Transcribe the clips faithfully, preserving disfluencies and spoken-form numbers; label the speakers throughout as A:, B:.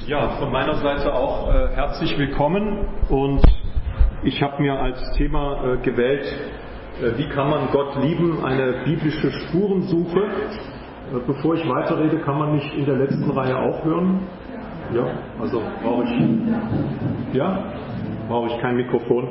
A: Ja, von meiner Seite auch äh, herzlich willkommen, und ich habe mir als Thema äh, gewählt, äh, wie kann man Gott lieben, eine biblische Spurensuche. Äh, bevor ich weiterrede, kann man mich in der letzten Reihe auch hören? Ja, also brauche ich, ja, brauche ich kein Mikrofon.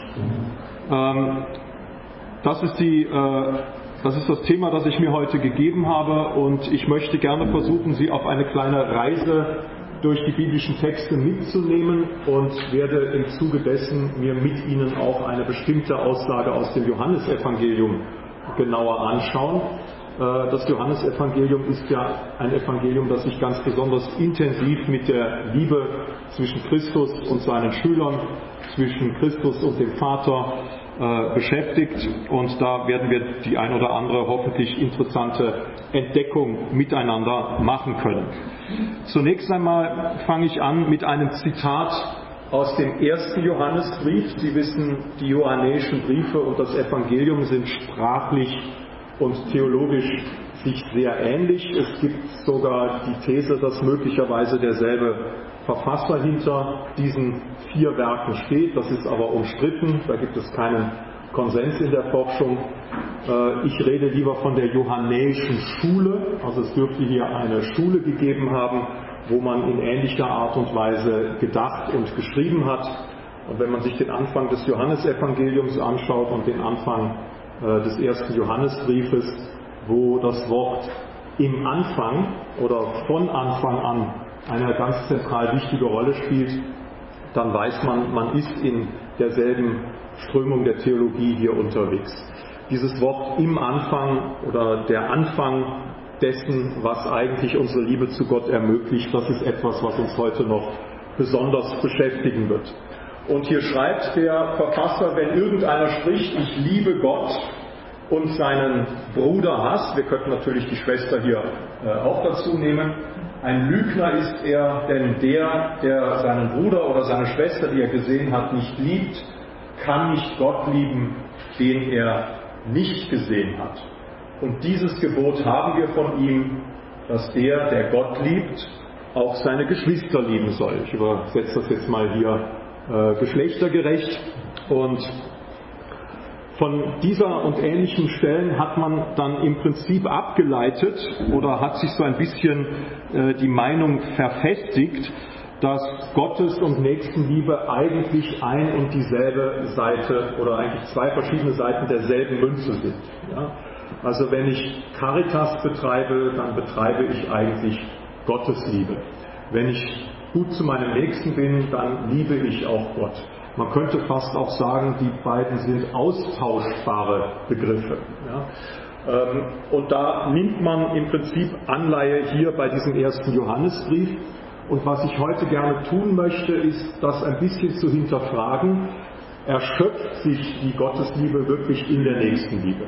A: Ähm, das ist die, äh, das ist das Thema, das ich mir heute gegeben habe, und ich möchte gerne versuchen, Sie auf eine kleine Reise durch die biblischen Texte mitzunehmen, und werde im Zuge dessen mir mit Ihnen auch eine bestimmte Aussage aus dem Johannesevangelium genauer anschauen. Das Johannesevangelium ist ja ein Evangelium, das sich ganz besonders intensiv mit der Liebe zwischen Christus und seinen Schülern, zwischen Christus und dem Vater äh, beschäftigt, und da werden wir die ein oder andere hoffentlich interessante Entdeckung miteinander machen können. Zunächst einmal fange ich an mit einem Zitat aus dem ersten Johannesbrief. Sie wissen, die johannäischen Briefe und das Evangelium sind sprachlich und theologisch sich sehr ähnlich. Es gibt sogar die These, dass möglicherweise derselbe Verfasser hinter diesen vier Werken steht. Das ist aber umstritten, da gibt es keinen Konsens in der Forschung. Ich rede lieber von der johannäischen Schule. Also es dürfte hier eine Schule gegeben haben, wo man in ähnlicher Art und Weise gedacht und geschrieben hat. Und wenn man sich den Anfang des Johannesevangeliums anschaut und den Anfang des ersten Johannesbriefes, wo das Wort im Anfang oder von Anfang an eine ganz zentral wichtige Rolle spielt, dann weiß man, man ist in derselben Strömung der Theologie hier unterwegs. Dieses Wort im Anfang oder der Anfang dessen, was eigentlich unsere Liebe zu Gott ermöglicht, das ist etwas, was uns heute noch besonders beschäftigen wird. Und hier schreibt der Verfasser, wenn irgendeiner spricht, ich liebe Gott und seinen Bruder hasst, wir könnten natürlich die Schwester hier äh, auch dazu nehmen, ein Lügner ist er, denn der, der seinen Bruder oder seine Schwester, die er gesehen hat, nicht liebt, kann nicht Gott lieben, den er nicht gesehen hat. Und dieses Gebot haben wir von ihm, dass der, der Gott liebt, auch seine Geschwister lieben soll. Ich übersetze das jetzt mal hier äh, geschlechtergerecht. Und von dieser und ähnlichen Stellen hat man dann im Prinzip abgeleitet oder hat sich so ein bisschen äh, die Meinung verfestigt, dass Gottes und Nächstenliebe eigentlich ein und dieselbe Seite oder eigentlich zwei verschiedene Seiten derselben Münze sind. Ja? Also wenn ich Caritas betreibe, dann betreibe ich eigentlich Gottesliebe. Wenn ich gut zu meinem Nächsten bin, dann liebe ich auch Gott. Man könnte fast auch sagen, die beiden sind austauschbare Begriffe. Ja? Und da nimmt man im Prinzip Anleihe hier bei diesem ersten Johannesbrief. Und was ich heute gerne tun möchte, ist, das ein bisschen zu hinterfragen. Erschöpft sich die Gottesliebe wirklich in der Nächstenliebe?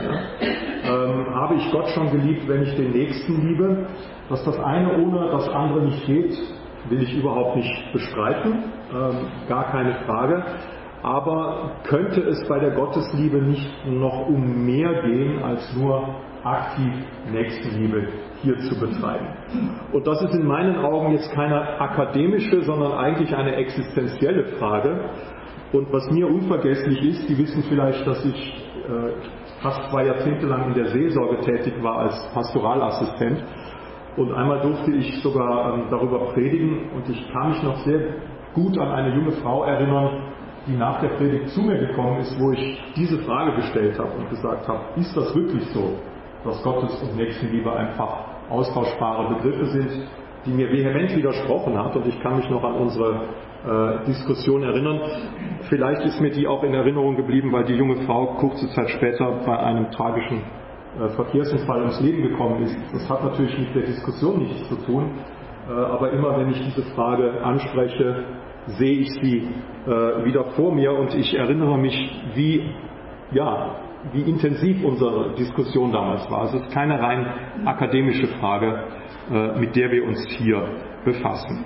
A: Ja? Ähm, habe ich Gott schon geliebt, wenn ich den Nächsten liebe? Dass das eine ohne das andere nicht geht, will ich überhaupt nicht bestreiten, ähm, gar keine Frage. Aber könnte es bei der Gottesliebe nicht noch um mehr gehen, als nur aktiv Nächstenliebe hier zu betreiben? Und das ist in meinen Augen jetzt keine akademische, sondern eigentlich eine existenzielle Frage. Und was mir unvergesslich ist, Sie wissen vielleicht, dass ich äh, fast zwei Jahrzehnte lang in der Seelsorge tätig war als Pastoralassistent. Und einmal durfte ich sogar ähm, darüber predigen, und ich kann mich noch sehr gut an eine junge Frau erinnern, die nach der Predigt zu mir gekommen ist, wo ich diese Frage gestellt habe und gesagt habe, ist das wirklich so, dass Gottes und Nächstenliebe einfach austauschbare Begriffe sind, die mir vehement widersprochen hat, und ich kann mich noch an unsere äh, Diskussion erinnern. Vielleicht ist mir die auch in Erinnerung geblieben, weil die junge Frau kurze Zeit später bei einem tragischen äh, Verkehrsunfall ums Leben gekommen ist. Das hat natürlich mit der Diskussion nichts zu tun, äh, aber immer wenn ich diese Frage anspreche, sehe ich sie äh, wieder vor mir, und ich erinnere mich, wie, ja, wie intensiv unsere Diskussion damals war. Also es ist keine rein akademische Frage, äh, mit der wir uns hier befassen.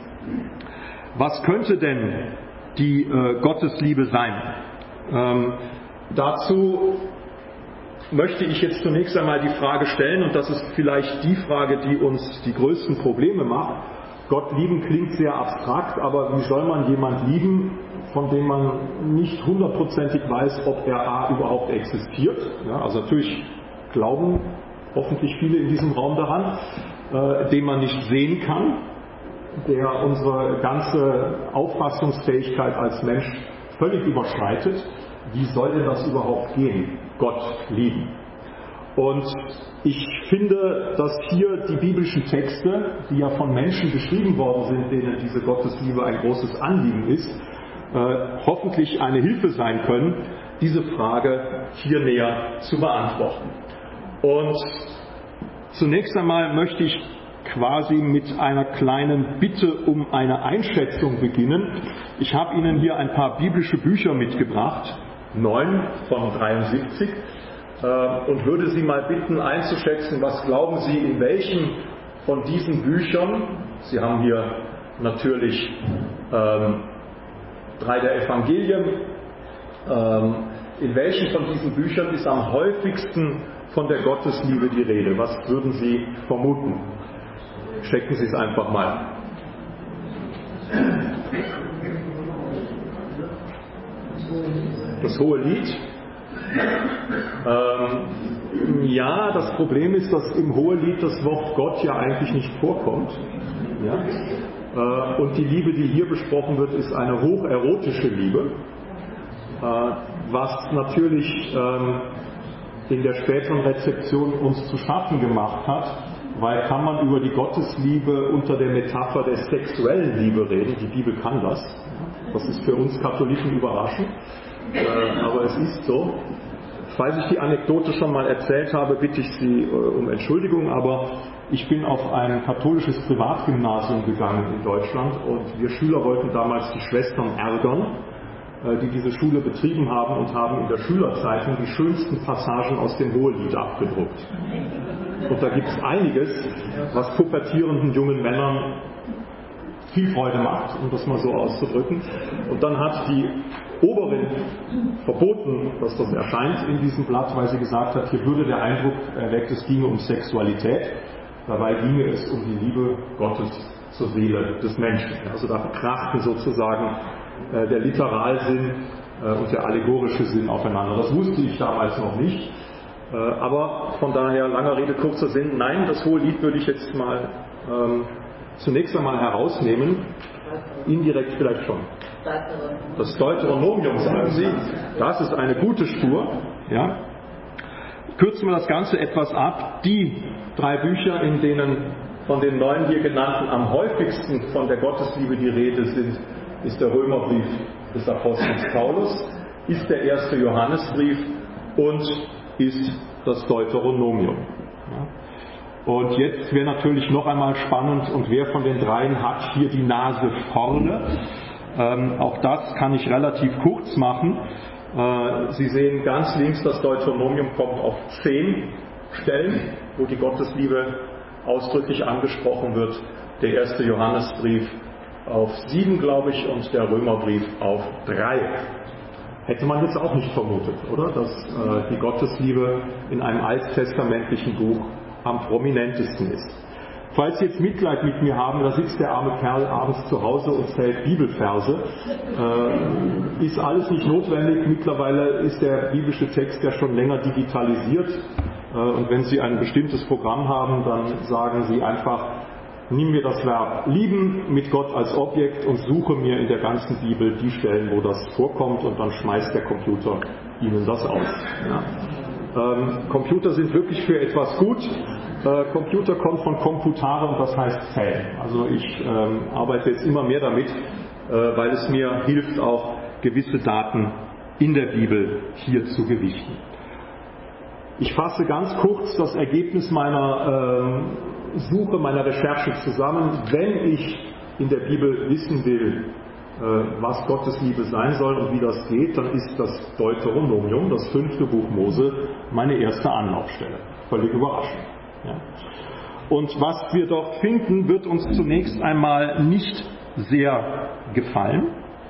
A: Was könnte denn die äh, Gottesliebe sein? Ähm, dazu möchte ich jetzt zunächst einmal die Frage stellen, und das ist vielleicht die Frage, die uns die größten Probleme macht. Gott lieben klingt sehr abstrakt, aber wie soll man jemand lieben, von dem man nicht hundertprozentig weiß, ob er A überhaupt existiert? Ja, also natürlich glauben hoffentlich viele in diesem Raum daran, äh, den man nicht sehen kann, der unsere ganze Auffassungsfähigkeit als Mensch völlig überschreitet. Wie soll denn das überhaupt gehen? Gott lieben. Und ich finde, dass hier die biblischen Texte, die ja von Menschen geschrieben worden sind, denen diese Gottesliebe ein großes Anliegen ist, äh, hoffentlich eine Hilfe sein können, diese Frage hier näher zu beantworten. Und zunächst einmal möchte ich quasi mit einer kleinen Bitte um eine Einschätzung beginnen. Ich habe Ihnen hier ein paar biblische Bücher mitgebracht, neun von dreiundsiebzig, und würde Sie mal bitten einzuschätzen, was glauben Sie, in welchem von diesen Büchern, Sie haben hier natürlich ähm, drei der Evangelien, ähm, in welchen von diesen Büchern ist am häufigsten von der Gottesliebe die Rede? Was würden Sie vermuten? Checken Sie es einfach mal. Das Hohe Lied. Ähm, ja, das Problem ist, dass im Hohelied das Wort Gott ja eigentlich nicht vorkommt. Ja? Äh, und die Liebe, die hier besprochen wird, ist eine hocherotische Liebe, äh, was natürlich ähm, in der späteren Rezeption uns zu schaffen gemacht hat, weil kann man über die Gottesliebe unter der Metapher der sexuellen Liebe reden. Die Bibel kann das. Das ist für uns Katholiken überraschend. Äh, aber es ist so. Falls ich die Anekdote schon mal erzählt habe, bitte ich Sie äh, um Entschuldigung, aber ich bin auf ein katholisches Privatgymnasium gegangen in Deutschland und wir Schüler wollten damals die Schwestern ärgern, äh, die diese Schule betrieben haben, und haben in der Schülerzeitung die schönsten Passagen aus dem Hohelied abgedruckt. Und da gibt es einiges, was pubertierenden jungen Männern viel Freude macht, um das mal so auszudrücken. Und dann hat die Oberin verboten, dass das erscheint in diesem Blatt, weil sie gesagt hat, hier würde der Eindruck erweckt, es ginge um Sexualität. Dabei ginge es um die Liebe Gottes zur Seele des Menschen. Also da krachten sozusagen äh, der Literalsinn äh, und der allegorische Sinn aufeinander. Das wusste ich damals noch nicht. Äh, aber von daher, langer Rede, kurzer Sinn. Nein, das Hohelied würde ich jetzt mal ähm, zunächst einmal herausnehmen. Indirekt vielleicht schon. Das Deuteronomium, sagen Sie, das ist eine gute Spur. Ja. Kürzen wir das Ganze etwas ab. Die drei Bücher, in denen von den neun hier genannten am häufigsten von der Gottesliebe die Rede sind, ist der Römerbrief des Apostels Paulus, ist der erste Johannesbrief und ist das Deuteronomium. Ja. Und jetzt wäre natürlich noch einmal spannend, und wer von den dreien hat hier die Nase vorne? Ähm, auch das kann ich relativ kurz machen. Äh, Sie sehen ganz links, das Deuteronomium kommt auf zehn Stellen, wo die Gottesliebe ausdrücklich angesprochen wird. Der erste Johannesbrief auf sieben, glaube ich, und der Römerbrief auf drei. Hätte man jetzt auch nicht vermutet, oder? Dass äh, die Gottesliebe in einem alttestamentlichen Buch am prominentesten ist. Falls Sie jetzt Mitleid mit mir haben, da sitzt der arme Kerl abends zu Hause und zählt Bibelverse. Äh, ist alles nicht notwendig. Mittlerweile ist der biblische Text ja schon länger digitalisiert. Äh, und wenn Sie ein bestimmtes Programm haben, dann sagen Sie einfach, nimm mir das Verb lieben mit Gott als Objekt und suche mir in der ganzen Bibel die Stellen, wo das vorkommt, und dann schmeißt der Computer Ihnen das aus. Ja. Ähm, Computer sind wirklich für etwas gut. Äh, Computer kommt von Computare und das heißt Zählen. Also ich ähm, arbeite jetzt immer mehr damit, äh, weil es mir hilft, auch gewisse Daten in der Bibel hier zu gewichten. Ich fasse ganz kurz das Ergebnis meiner äh, Suche, meiner Recherche zusammen. Wenn ich in der Bibel wissen will, was Gottes Liebe sein soll und wie das geht, dann ist das Deuteronomium, das fünfte Buch Mose, meine erste Anlaufstelle. Völlig überraschend. Ja. Und was wir dort finden, wird uns zunächst einmal nicht sehr gefallen.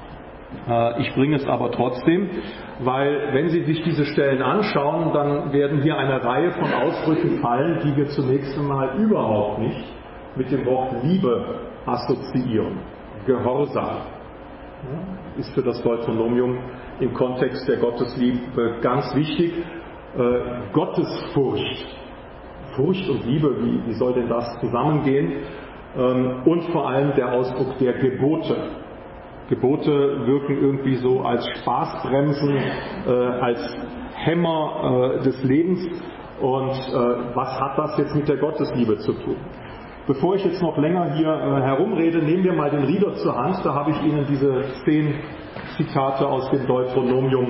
A: Ich bringe es aber trotzdem, weil wenn Sie sich diese Stellen anschauen, dann werden hier eine Reihe von Ausdrücken fallen, die wir zunächst einmal überhaupt nicht mit dem Wort Liebe assoziieren. Gehorsam ist für das Deuteronomium im Kontext der Gottesliebe ganz wichtig. Äh, Gottesfurcht, Furcht und Liebe, wie, wie soll denn das zusammengehen? Ähm, und vor allem der Ausdruck der Gebote. Gebote wirken irgendwie so als Spaßbremsen, äh, als Hämmer äh, des Lebens. Und äh, was hat das jetzt mit der Gottesliebe zu tun? Bevor ich jetzt noch länger hier äh, herumrede, nehmen wir mal den Reader zur Hand. Da habe ich Ihnen diese zehn Zitate aus dem Deuteronomium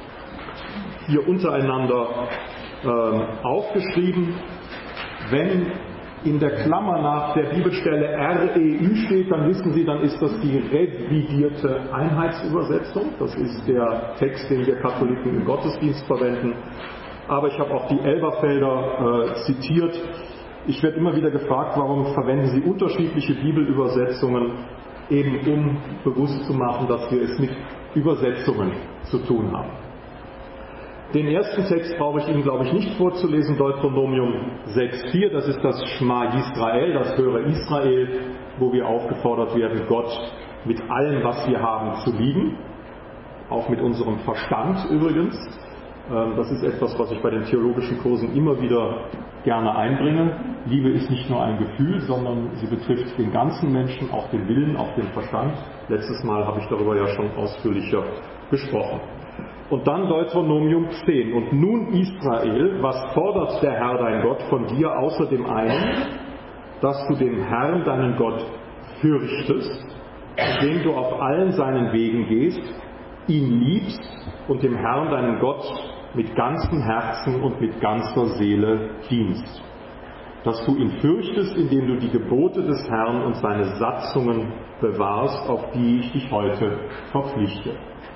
A: hier untereinander äh, aufgeschrieben. Wenn in der Klammer nach der Bibelstelle R E Ü steht, dann wissen Sie, dann ist das die revidierte Einheitsübersetzung. Das ist der Text, den wir Katholiken im Gottesdienst verwenden. Aber ich habe auch die Elberfelder äh, zitiert. Ich werde immer wieder gefragt, warum verwenden Sie unterschiedliche Bibelübersetzungen, eben um bewusst zu machen, dass wir es mit Übersetzungen zu tun haben. Den ersten Text brauche ich Ihnen, glaube ich, nicht vorzulesen, Deuteronomium sechs Komma vier, das ist das Schma Yisrael, das Höre Israel, wo wir aufgefordert werden, Gott mit allem, was wir haben, zu lieben, auch mit unserem Verstand übrigens. Das ist etwas, was ich bei den theologischen Kursen immer wieder gerne einbringe. Liebe ist nicht nur ein Gefühl, sondern sie betrifft den ganzen Menschen, auch den Willen, auch den Verstand. Letztes Mal habe ich darüber ja schon ausführlicher gesprochen. Und dann Deuteronomium zehn. Und nun Israel, was fordert der Herr dein Gott von dir außer dem einen, dass du den Herrn deinen Gott fürchtest, indem du auf allen seinen Wegen gehst, ihn liebst und dem Herrn deinen Gott mit ganzem Herzen und mit ganzer Seele dienst. Dass du ihn fürchtest, indem du die Gebote des Herrn und seine Satzungen bewahrst, auf die ich dich heute verpflichte.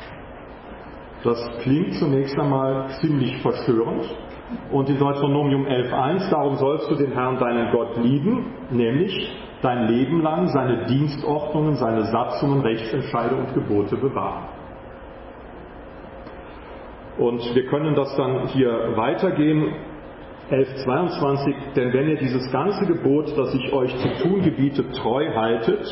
A: Das klingt zunächst einmal ziemlich verstörend. Und in Deuteronomium elf Komma eins, darum sollst du den Herrn deinen Gott lieben, nämlich dein Leben lang seine Dienstordnungen, seine Satzungen, Rechtsentscheide und Gebote bewahren. Und wir können das dann hier weitergehen. elf Komma zweiundzwanzig, denn wenn ihr dieses ganze Gebot, das ich euch zu tun gebiete, treu haltet,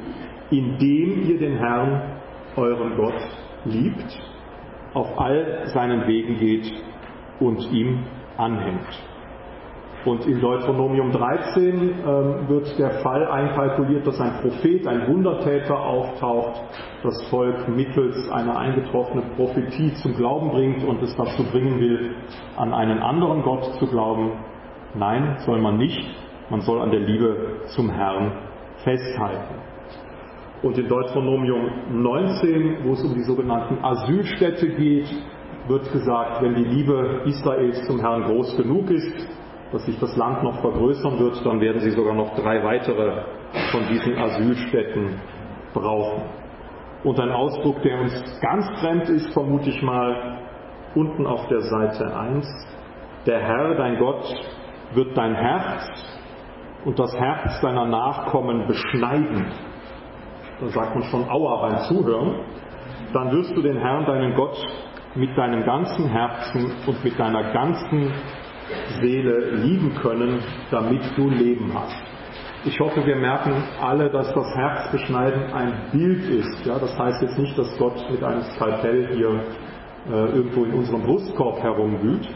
A: indem ihr den Herrn, euren Gott, liebt, auf all seinen Wegen geht und ihm anhängt. Und in Deuteronomium dreizehn ähm, wird der Fall einkalkuliert, dass ein Prophet, ein Wundertäter auftaucht, das Volk mittels einer eingetroffenen Prophetie zum Glauben bringt und es dazu bringen will, an einen anderen Gott zu glauben. Nein, soll man nicht. Man soll an der Liebe zum Herrn festhalten. Und in Deuteronomium neunzehn, wo es um die sogenannten Asylstädte geht, wird gesagt, wenn die Liebe Israels zum Herrn groß genug ist, dass sich das Land noch vergrößern wird, dann werden sie sogar noch drei weitere von diesen Asylstädten brauchen. Und ein Ausdruck, der uns ganz fremd ist, vermute ich mal, unten auf der Seite eins. Der Herr, dein Gott, wird dein Herz und das Herz deiner Nachkommen beschneiden. Da sagt man schon Aua beim Zuhören. Dann wirst du den Herrn, deinen Gott, mit deinem ganzen Herzen und mit deiner ganzen Seele lieben können, damit du Leben hast. Ich hoffe, wir merken alle, dass das Herz beschneiden ein Bild ist. Ja, das heißt jetzt nicht, dass Gott mit einem Skalpell hier äh, irgendwo in unserem Brustkorb herumwühlt.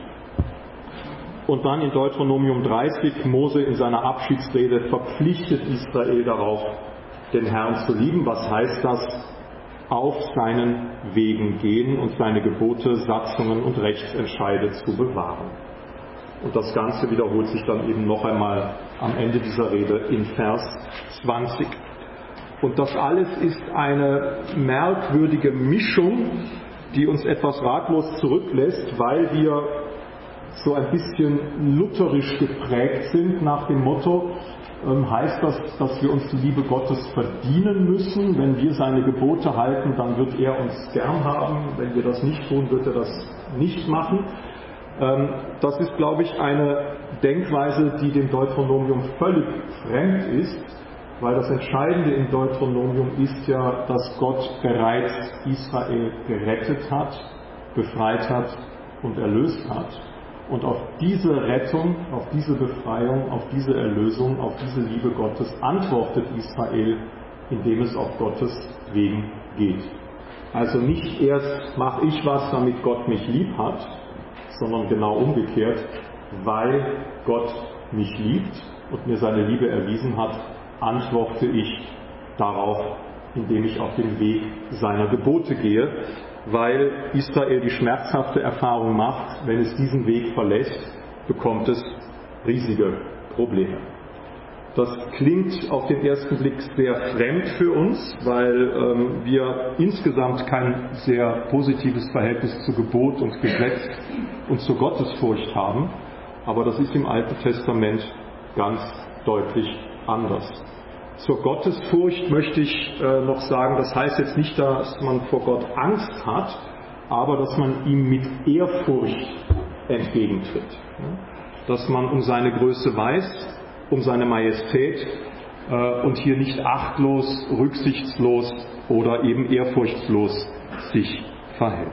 A: Und dann in Deuteronomium dreißig, Mose in seiner Abschiedsrede verpflichtet Israel darauf, den Herrn zu lieben. Was heißt das? Auf seinen Wegen gehen und seine Gebote, Satzungen und Rechtsentscheide zu bewahren. Und das Ganze wiederholt sich dann eben noch einmal am Ende dieser Rede in Vers zwanzig. Und das alles ist eine merkwürdige Mischung, die uns etwas ratlos zurücklässt, weil wir so ein bisschen lutherisch geprägt sind nach dem Motto, ähm, heißt das, dass wir uns die Liebe Gottes verdienen müssen. Wenn wir seine Gebote halten, dann wird er uns gern haben. Wenn wir das nicht tun, wird er das nicht machen. Ähm, das ist, glaube ich, eine Denkweise, die dem Deuteronomium völlig fremd ist, weil das Entscheidende im Deuteronomium ist ja, dass Gott bereits Israel gerettet hat, befreit hat und erlöst hat. Und auf diese Rettung, auf diese Befreiung, auf diese Erlösung, auf diese Liebe Gottes antwortet Israel, indem es auf Gottes Wegen geht. Also nicht erst mache ich was, damit Gott mich lieb hat, sondern genau umgekehrt, weil Gott mich liebt und mir seine Liebe erwiesen hat, antworte ich darauf, indem ich auf den Weg seiner Gebote gehe, weil Israel die schmerzhafte Erfahrung macht, wenn es diesen Weg verlässt, bekommt es riesige Probleme. Das klingt auf den ersten Blick sehr fremd für uns, weil ähm, wir insgesamt kein sehr positives Verhältnis zu Gebot und Gesetz und zur Gottesfurcht haben, aber das ist im Alten Testament ganz deutlich anders. Zur Gottesfurcht möchte ich äh, noch sagen, das heißt jetzt nicht, dass man vor Gott Angst hat, aber dass man ihm mit Ehrfurcht entgegentritt. Ja? Dass man um seine Größe weiß, um seine Majestät äh, und hier nicht achtlos, rücksichtslos oder eben ehrfurchtslos sich verhält.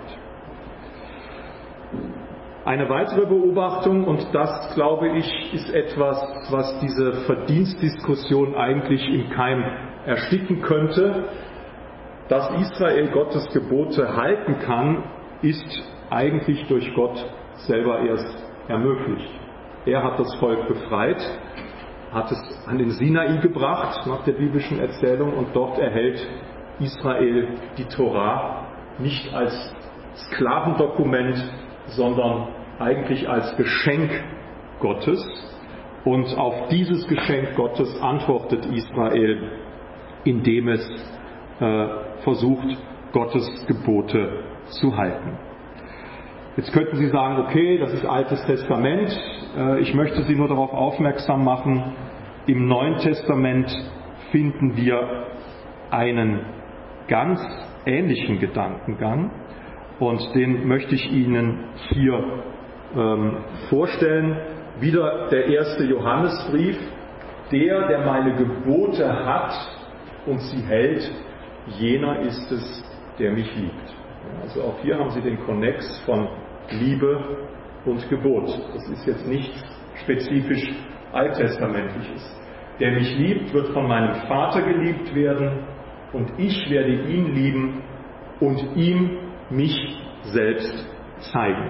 A: Eine weitere Beobachtung, und das, glaube ich, ist etwas, was diese Verdienstdiskussion eigentlich im Keim ersticken könnte, dass Israel Gottes Gebote halten kann, ist eigentlich durch Gott selber erst ermöglicht. Er hat das Volk befreit, hat es an den Sinai gebracht, nach der biblischen Erzählung, und dort erhält Israel die Torah nicht als Sklavendokument, sondern eigentlich als Geschenk Gottes. Und auf dieses Geschenk Gottes antwortet Israel, indem es äh, versucht, Gottes Gebote zu halten. Jetzt könnten Sie sagen, okay, das ist Altes Testament. Äh, ich möchte Sie nur darauf aufmerksam machen, im Neuen Testament finden wir einen ganz ähnlichen Gedankengang. Und den möchte ich Ihnen hier ähm, vorstellen. Wieder der erste Johannesbrief. Der, der meine Gebote hat und sie hält, jener ist es, der mich liebt. Also auch hier haben Sie den Konnex von Liebe und Gebot. Das ist jetzt nichts spezifisch Alttestamentliches. Der mich liebt, wird von meinem Vater geliebt werden und ich werde ihn lieben und ihm mich selbst zeigen.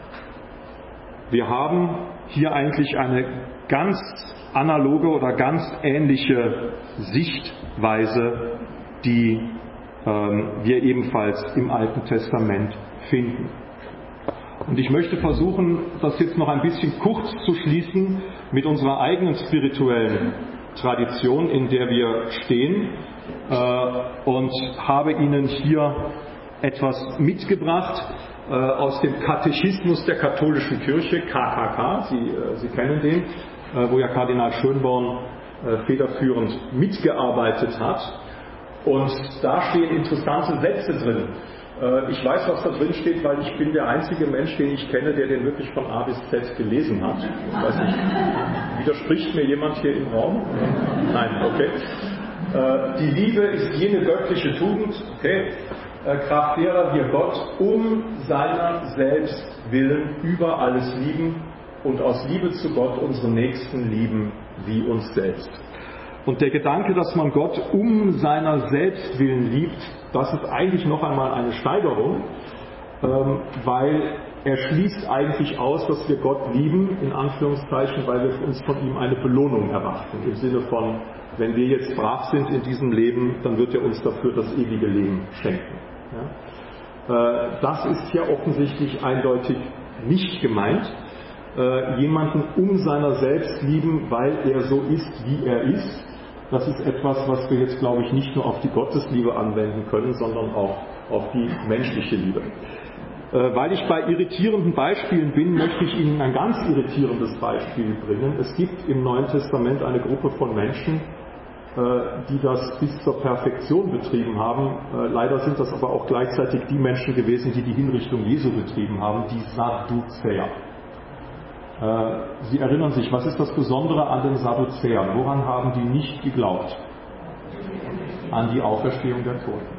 A: Wir haben hier eigentlich eine ganz analoge oder ganz ähnliche Sichtweise, die ähm, wir ebenfalls im Alten Testament finden. Und ich möchte versuchen, das jetzt noch ein bisschen kurz zu schließen mit unserer eigenen spirituellen Tradition, in der wir stehen, äh, und habe Ihnen hier etwas mitgebracht äh, aus dem Katechismus der katholischen Kirche, K K K, Sie, äh, Sie kennen den, äh, wo ja Kardinal Schönborn äh, federführend mitgearbeitet hat. Und da stehen interessante Sätze drin. Äh, ich weiß, was da drin steht, weil ich bin der einzige Mensch, den ich kenne, der den wirklich von A bis Z gelesen hat. Ich weiß nicht, widerspricht mir jemand hier im Raum? Nein, okay. Äh, die Liebe ist jene göttliche Tugend, okay, Kraft derer wir Gott um seiner selbst willen über alles lieben und aus Liebe zu Gott unseren Nächsten lieben wie uns selbst. Und der Gedanke, dass man Gott um seiner selbst willen liebt, das ist eigentlich noch einmal eine Steigerung, ähm, weil er schließt eigentlich aus, dass wir Gott lieben, in Anführungszeichen, weil wir uns von ihm eine Belohnung erwarten, im Sinne von, wenn wir jetzt brav sind in diesem Leben, dann wird er uns dafür das ewige Leben schenken. Ja? Äh, das ist hier offensichtlich eindeutig nicht gemeint. Äh, jemanden um seiner selbst lieben, weil er so ist, wie er ist. Das ist etwas, was wir jetzt, glaube ich, nicht nur auf die Gottesliebe anwenden können, sondern auch auf die menschliche Liebe. Äh, weil ich bei irritierenden Beispielen bin, möchte ich Ihnen ein ganz irritierendes Beispiel bringen. Es gibt im Neuen Testament eine Gruppe von Menschen, die das bis zur Perfektion betrieben haben. Leider sind das aber auch gleichzeitig die Menschen gewesen, die die Hinrichtung Jesu betrieben haben, die Sadduzäer. Sie erinnern sich, was ist das Besondere an den Sadduzäern? Woran haben die nicht geglaubt? An die Auferstehung der Toten.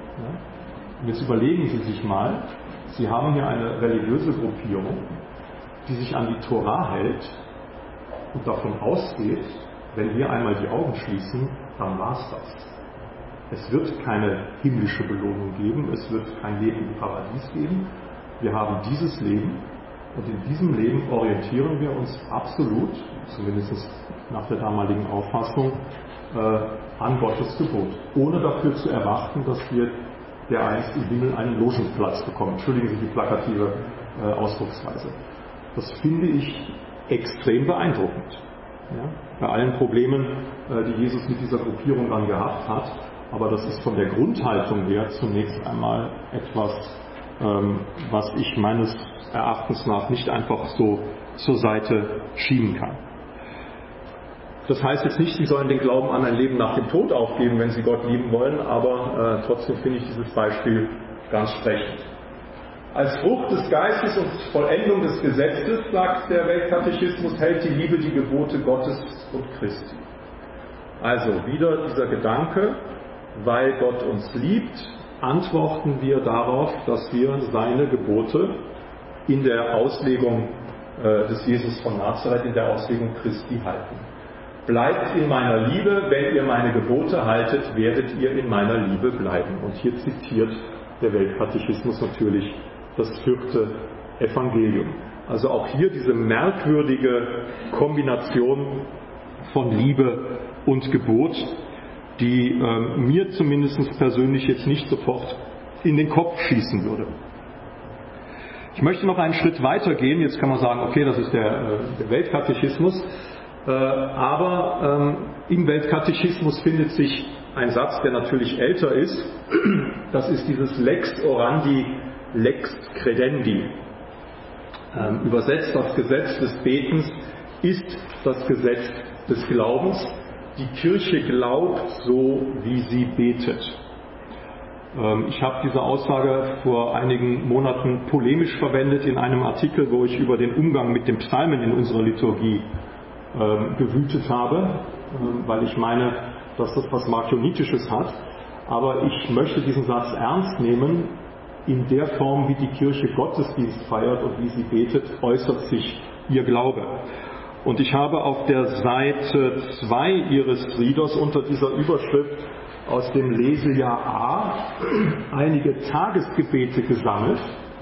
A: Und jetzt überlegen Sie sich mal, Sie haben hier eine religiöse Gruppierung, die sich an die Tora hält und davon ausgeht, wenn wir einmal die Augen schließen, dann war's das. Es wird keine himmlische Belohnung geben, es wird kein Leben im Paradies geben. Wir haben dieses Leben und in diesem Leben orientieren wir uns absolut, zumindest nach der damaligen Auffassung, äh, an Gottes Gebot, ohne dafür zu erwarten, dass wir dereinst im Himmel einen Logenplatz bekommen. Entschuldigen Sie die plakative äh, Ausdrucksweise. Das finde ich extrem beeindruckend. Ja? Bei allen Problemen, äh, die Jesus mit dieser Gruppierung dann gehabt hat. Aber das ist von der Grundhaltung her zunächst einmal etwas, ähm, was ich meines Erachtens nach nicht einfach so zur Seite schieben kann. Das heißt jetzt nicht, Sie sollen den Glauben an ein Leben nach dem Tod aufgeben, wenn Sie Gott lieben wollen, aber äh, trotzdem finde ich dieses Beispiel ganz sprechend. Als Frucht des Geistes und Vollendung des Gesetzes, sagt der Weltkatechismus, hält die Liebe die Gebote Gottes und Christi. Also wieder dieser Gedanke, weil Gott uns liebt, antworten wir darauf, dass wir seine Gebote in der Auslegung äh, des Jesus von Nazareth, in der Auslegung Christi halten. Bleibt in meiner Liebe, wenn ihr meine Gebote haltet, werdet ihr in meiner Liebe bleiben. Und hier zitiert der Weltkatechismus natürlich das vierte Evangelium. Also auch hier diese merkwürdige Kombination von Liebe und Gebot, die äh, mir zumindest persönlich jetzt nicht sofort in den Kopf schießen würde. Ich möchte noch einen Schritt weiter gehen. Jetzt kann man sagen, okay, das ist der, äh, der Weltkatechismus. Äh, aber ähm, im Weltkatechismus findet sich ein Satz, der natürlich älter ist. Das ist dieses Lex orandi, lex credendi. Ähm, übersetzt, das Gesetz des Betens ist das Gesetz des Glaubens. Die Kirche glaubt so, wie sie betet. Ähm, ich habe diese Aussage vor einigen Monaten polemisch verwendet in einem Artikel, wo ich über den Umgang mit den Psalmen in unserer Liturgie ähm, gewütet habe, ähm, weil ich meine, dass das was Markionitisches hat. Aber ich möchte diesen Satz ernst nehmen. In der Form, wie die Kirche Gottesdienst feiert und wie sie betet, äußert sich ihr Glaube. Und ich habe auf der Seite zwei Ihres Readers unter dieser Überschrift aus dem Lesejahr A einige Tagesgebete gesammelt.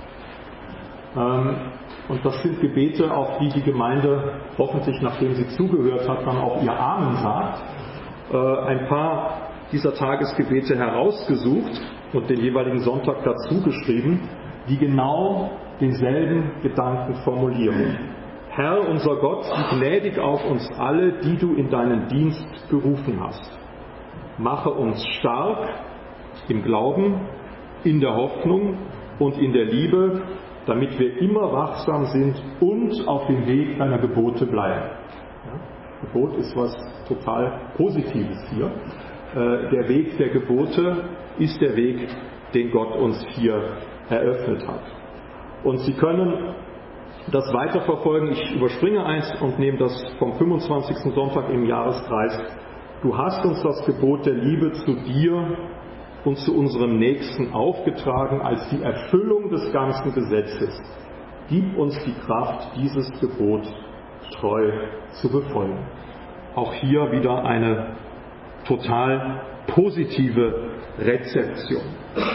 A: Und das sind Gebete, auf die die Gemeinde hoffentlich, nachdem sie zugehört hat, dann auch ihr Amen sagt. Ein paar dieser Tagesgebete herausgesucht und den jeweiligen Sonntag dazu geschrieben, die genau denselben Gedanken formulieren. Herr, unser Gott, sieh gnädig auf uns alle, die du in deinen Dienst berufen hast. Mache uns stark im Glauben, in der Hoffnung und in der Liebe, damit wir immer wachsam sind und auf dem Weg deiner Gebote bleiben. Ja, Gebot ist was total Positives hier. Äh, der Weg der Gebote ist der Weg, den Gott uns hier eröffnet hat. Und Sie können das weiterverfolgen. Ich überspringe eins und nehme das vom fünfundzwanzigsten Sonntag im Jahreskreis. Du hast uns das Gebot der Liebe zu dir und zu unserem Nächsten aufgetragen als die Erfüllung des ganzen Gesetzes. Gib uns die Kraft, dieses Gebot treu zu befolgen. Auch hier wieder eine total positive Rezeption.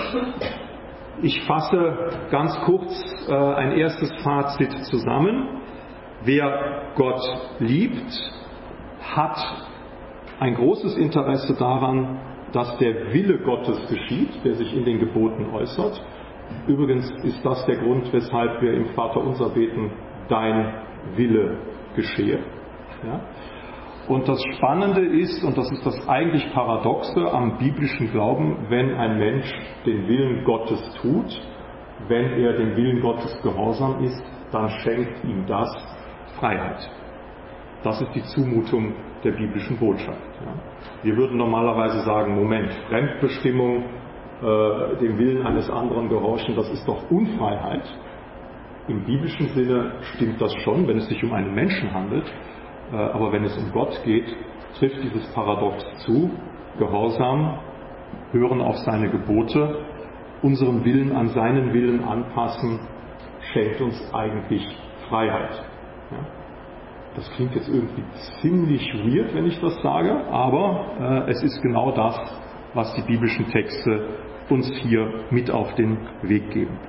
A: Ich fasse ganz kurz äh, ein erstes Fazit zusammen. Wer Gott liebt, hat ein großes Interesse daran, dass der Wille Gottes geschieht, der sich in den Geboten äußert. Übrigens ist das der Grund, weshalb wir im Vaterunser beten, dein Wille geschehe. Ja? Und das Spannende ist, und das ist das eigentlich Paradoxe am biblischen Glauben, wenn ein Mensch den Willen Gottes tut, wenn er dem Willen Gottes gehorsam ist, dann schenkt ihm das Freiheit. Das ist die Zumutung der biblischen Botschaft. Ja. Wir würden normalerweise sagen, Moment, Fremdbestimmung, äh, dem Willen eines anderen gehorchen, das ist doch Unfreiheit. Im biblischen Sinne stimmt das schon, wenn es sich um einen Menschen handelt. Aber wenn es um Gott geht, trifft dieses Paradox zu. Gehorsam, hören auf seine Gebote, unseren Willen an seinen Willen anpassen, schenkt uns eigentlich Freiheit. Ja? Das klingt jetzt irgendwie ziemlich weird, wenn ich das sage, aber äh, es ist genau das, was die biblischen Texte uns hier mit auf den Weg geben.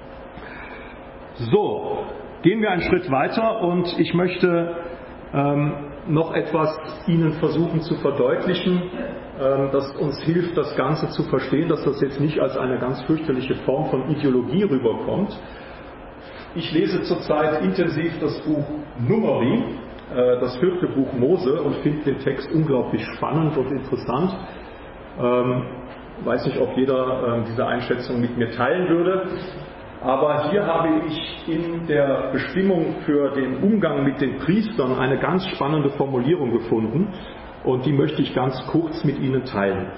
A: So, gehen wir einen Schritt weiter und ich möchte ähm, noch etwas Ihnen versuchen zu verdeutlichen, ähm, das uns hilft, das Ganze zu verstehen, dass das jetzt nicht als eine ganz fürchterliche Form von Ideologie rüberkommt. Ich lese zurzeit intensiv das Buch Numeri, äh, das vierte Buch Mose, und finde den Text unglaublich spannend und interessant. Ähm, weiß nicht, ob jeder ähm, diese Einschätzung mit mir teilen würde. Aber hier habe ich in der Bestimmung für den Umgang mit den Priestern eine ganz spannende Formulierung gefunden und die möchte ich ganz kurz mit Ihnen teilen.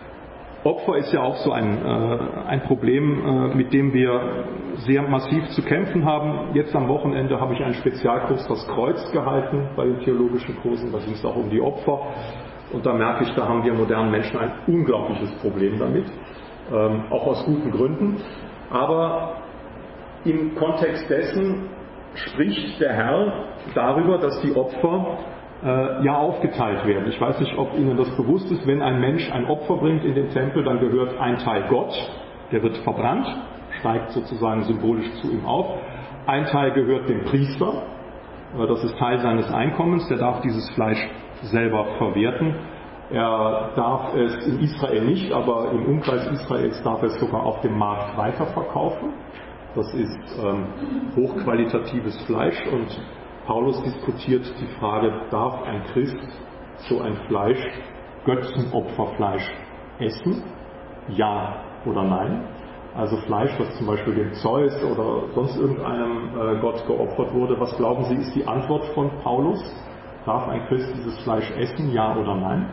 A: Opfer ist ja auch so ein, äh, ein Problem, äh, mit dem wir sehr massiv zu kämpfen haben. Jetzt am Wochenende habe ich einen Spezialkurs Das Kreuz gehalten bei den theologischen Kursen, da ging es auch um die Opfer und da merke ich, da haben wir modernen Menschen ein unglaubliches Problem damit, ähm, auch aus guten Gründen. Aber im Kontext dessen spricht der Herr darüber, dass die Opfer äh, ja aufgeteilt werden. Ich weiß nicht, ob Ihnen das bewusst ist, wenn ein Mensch ein Opfer bringt in den Tempel, dann gehört ein Teil Gott, der wird verbrannt, steigt sozusagen symbolisch zu ihm auf. Ein Teil gehört dem Priester, äh, das ist Teil seines Einkommens, der darf dieses Fleisch selber verwerten. Er darf es in Israel nicht, aber im Umkreis Israels darf er es sogar auf dem Markt weiterverkaufen. Das ist ähm, hochqualitatives Fleisch und Paulus diskutiert die Frage, darf ein Christ so ein Fleisch, Götzenopferfleisch, essen? Ja oder nein? Also Fleisch, was zum Beispiel dem Zeus oder sonst irgendeinem äh, Gott geopfert wurde. Was glauben Sie, ist die Antwort von Paulus? Darf ein Christ dieses Fleisch essen? Ja oder nein?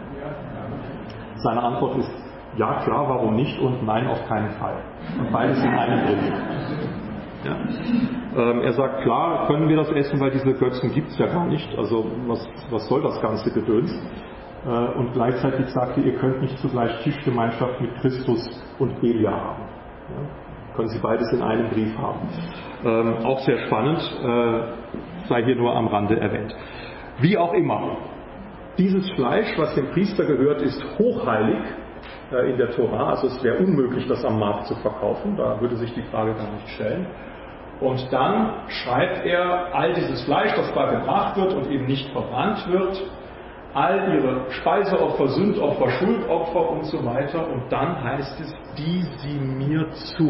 A: Seine Antwort ist ja, klar, warum nicht und nein, auf keinen Fall. Und beides in einem Brief. Ja. Ähm, er sagt, klar, können wir das essen, weil diese Götzen gibt es ja gar nicht. Also was, was soll das ganze Gedöns? Äh, und gleichzeitig sagt er, ihr könnt nicht zugleich Tischgemeinschaft mit Christus und Elia haben. Ja. Können Sie beides in einem Brief haben. Ähm, auch sehr spannend, äh, sei hier nur am Rande erwähnt. Wie auch immer, dieses Fleisch, was dem Priester gehört, ist hochheilig in der Tora, also es wäre unmöglich, das am Markt zu verkaufen, da würde sich die Frage gar nicht stellen. Und dann schreibt er, all dieses Fleisch, das da gebracht wird und eben nicht verbrannt wird, all ihre Speiseopfer, Sündopfer, Schuldopfer und so weiter, und dann heißt es, die sie mir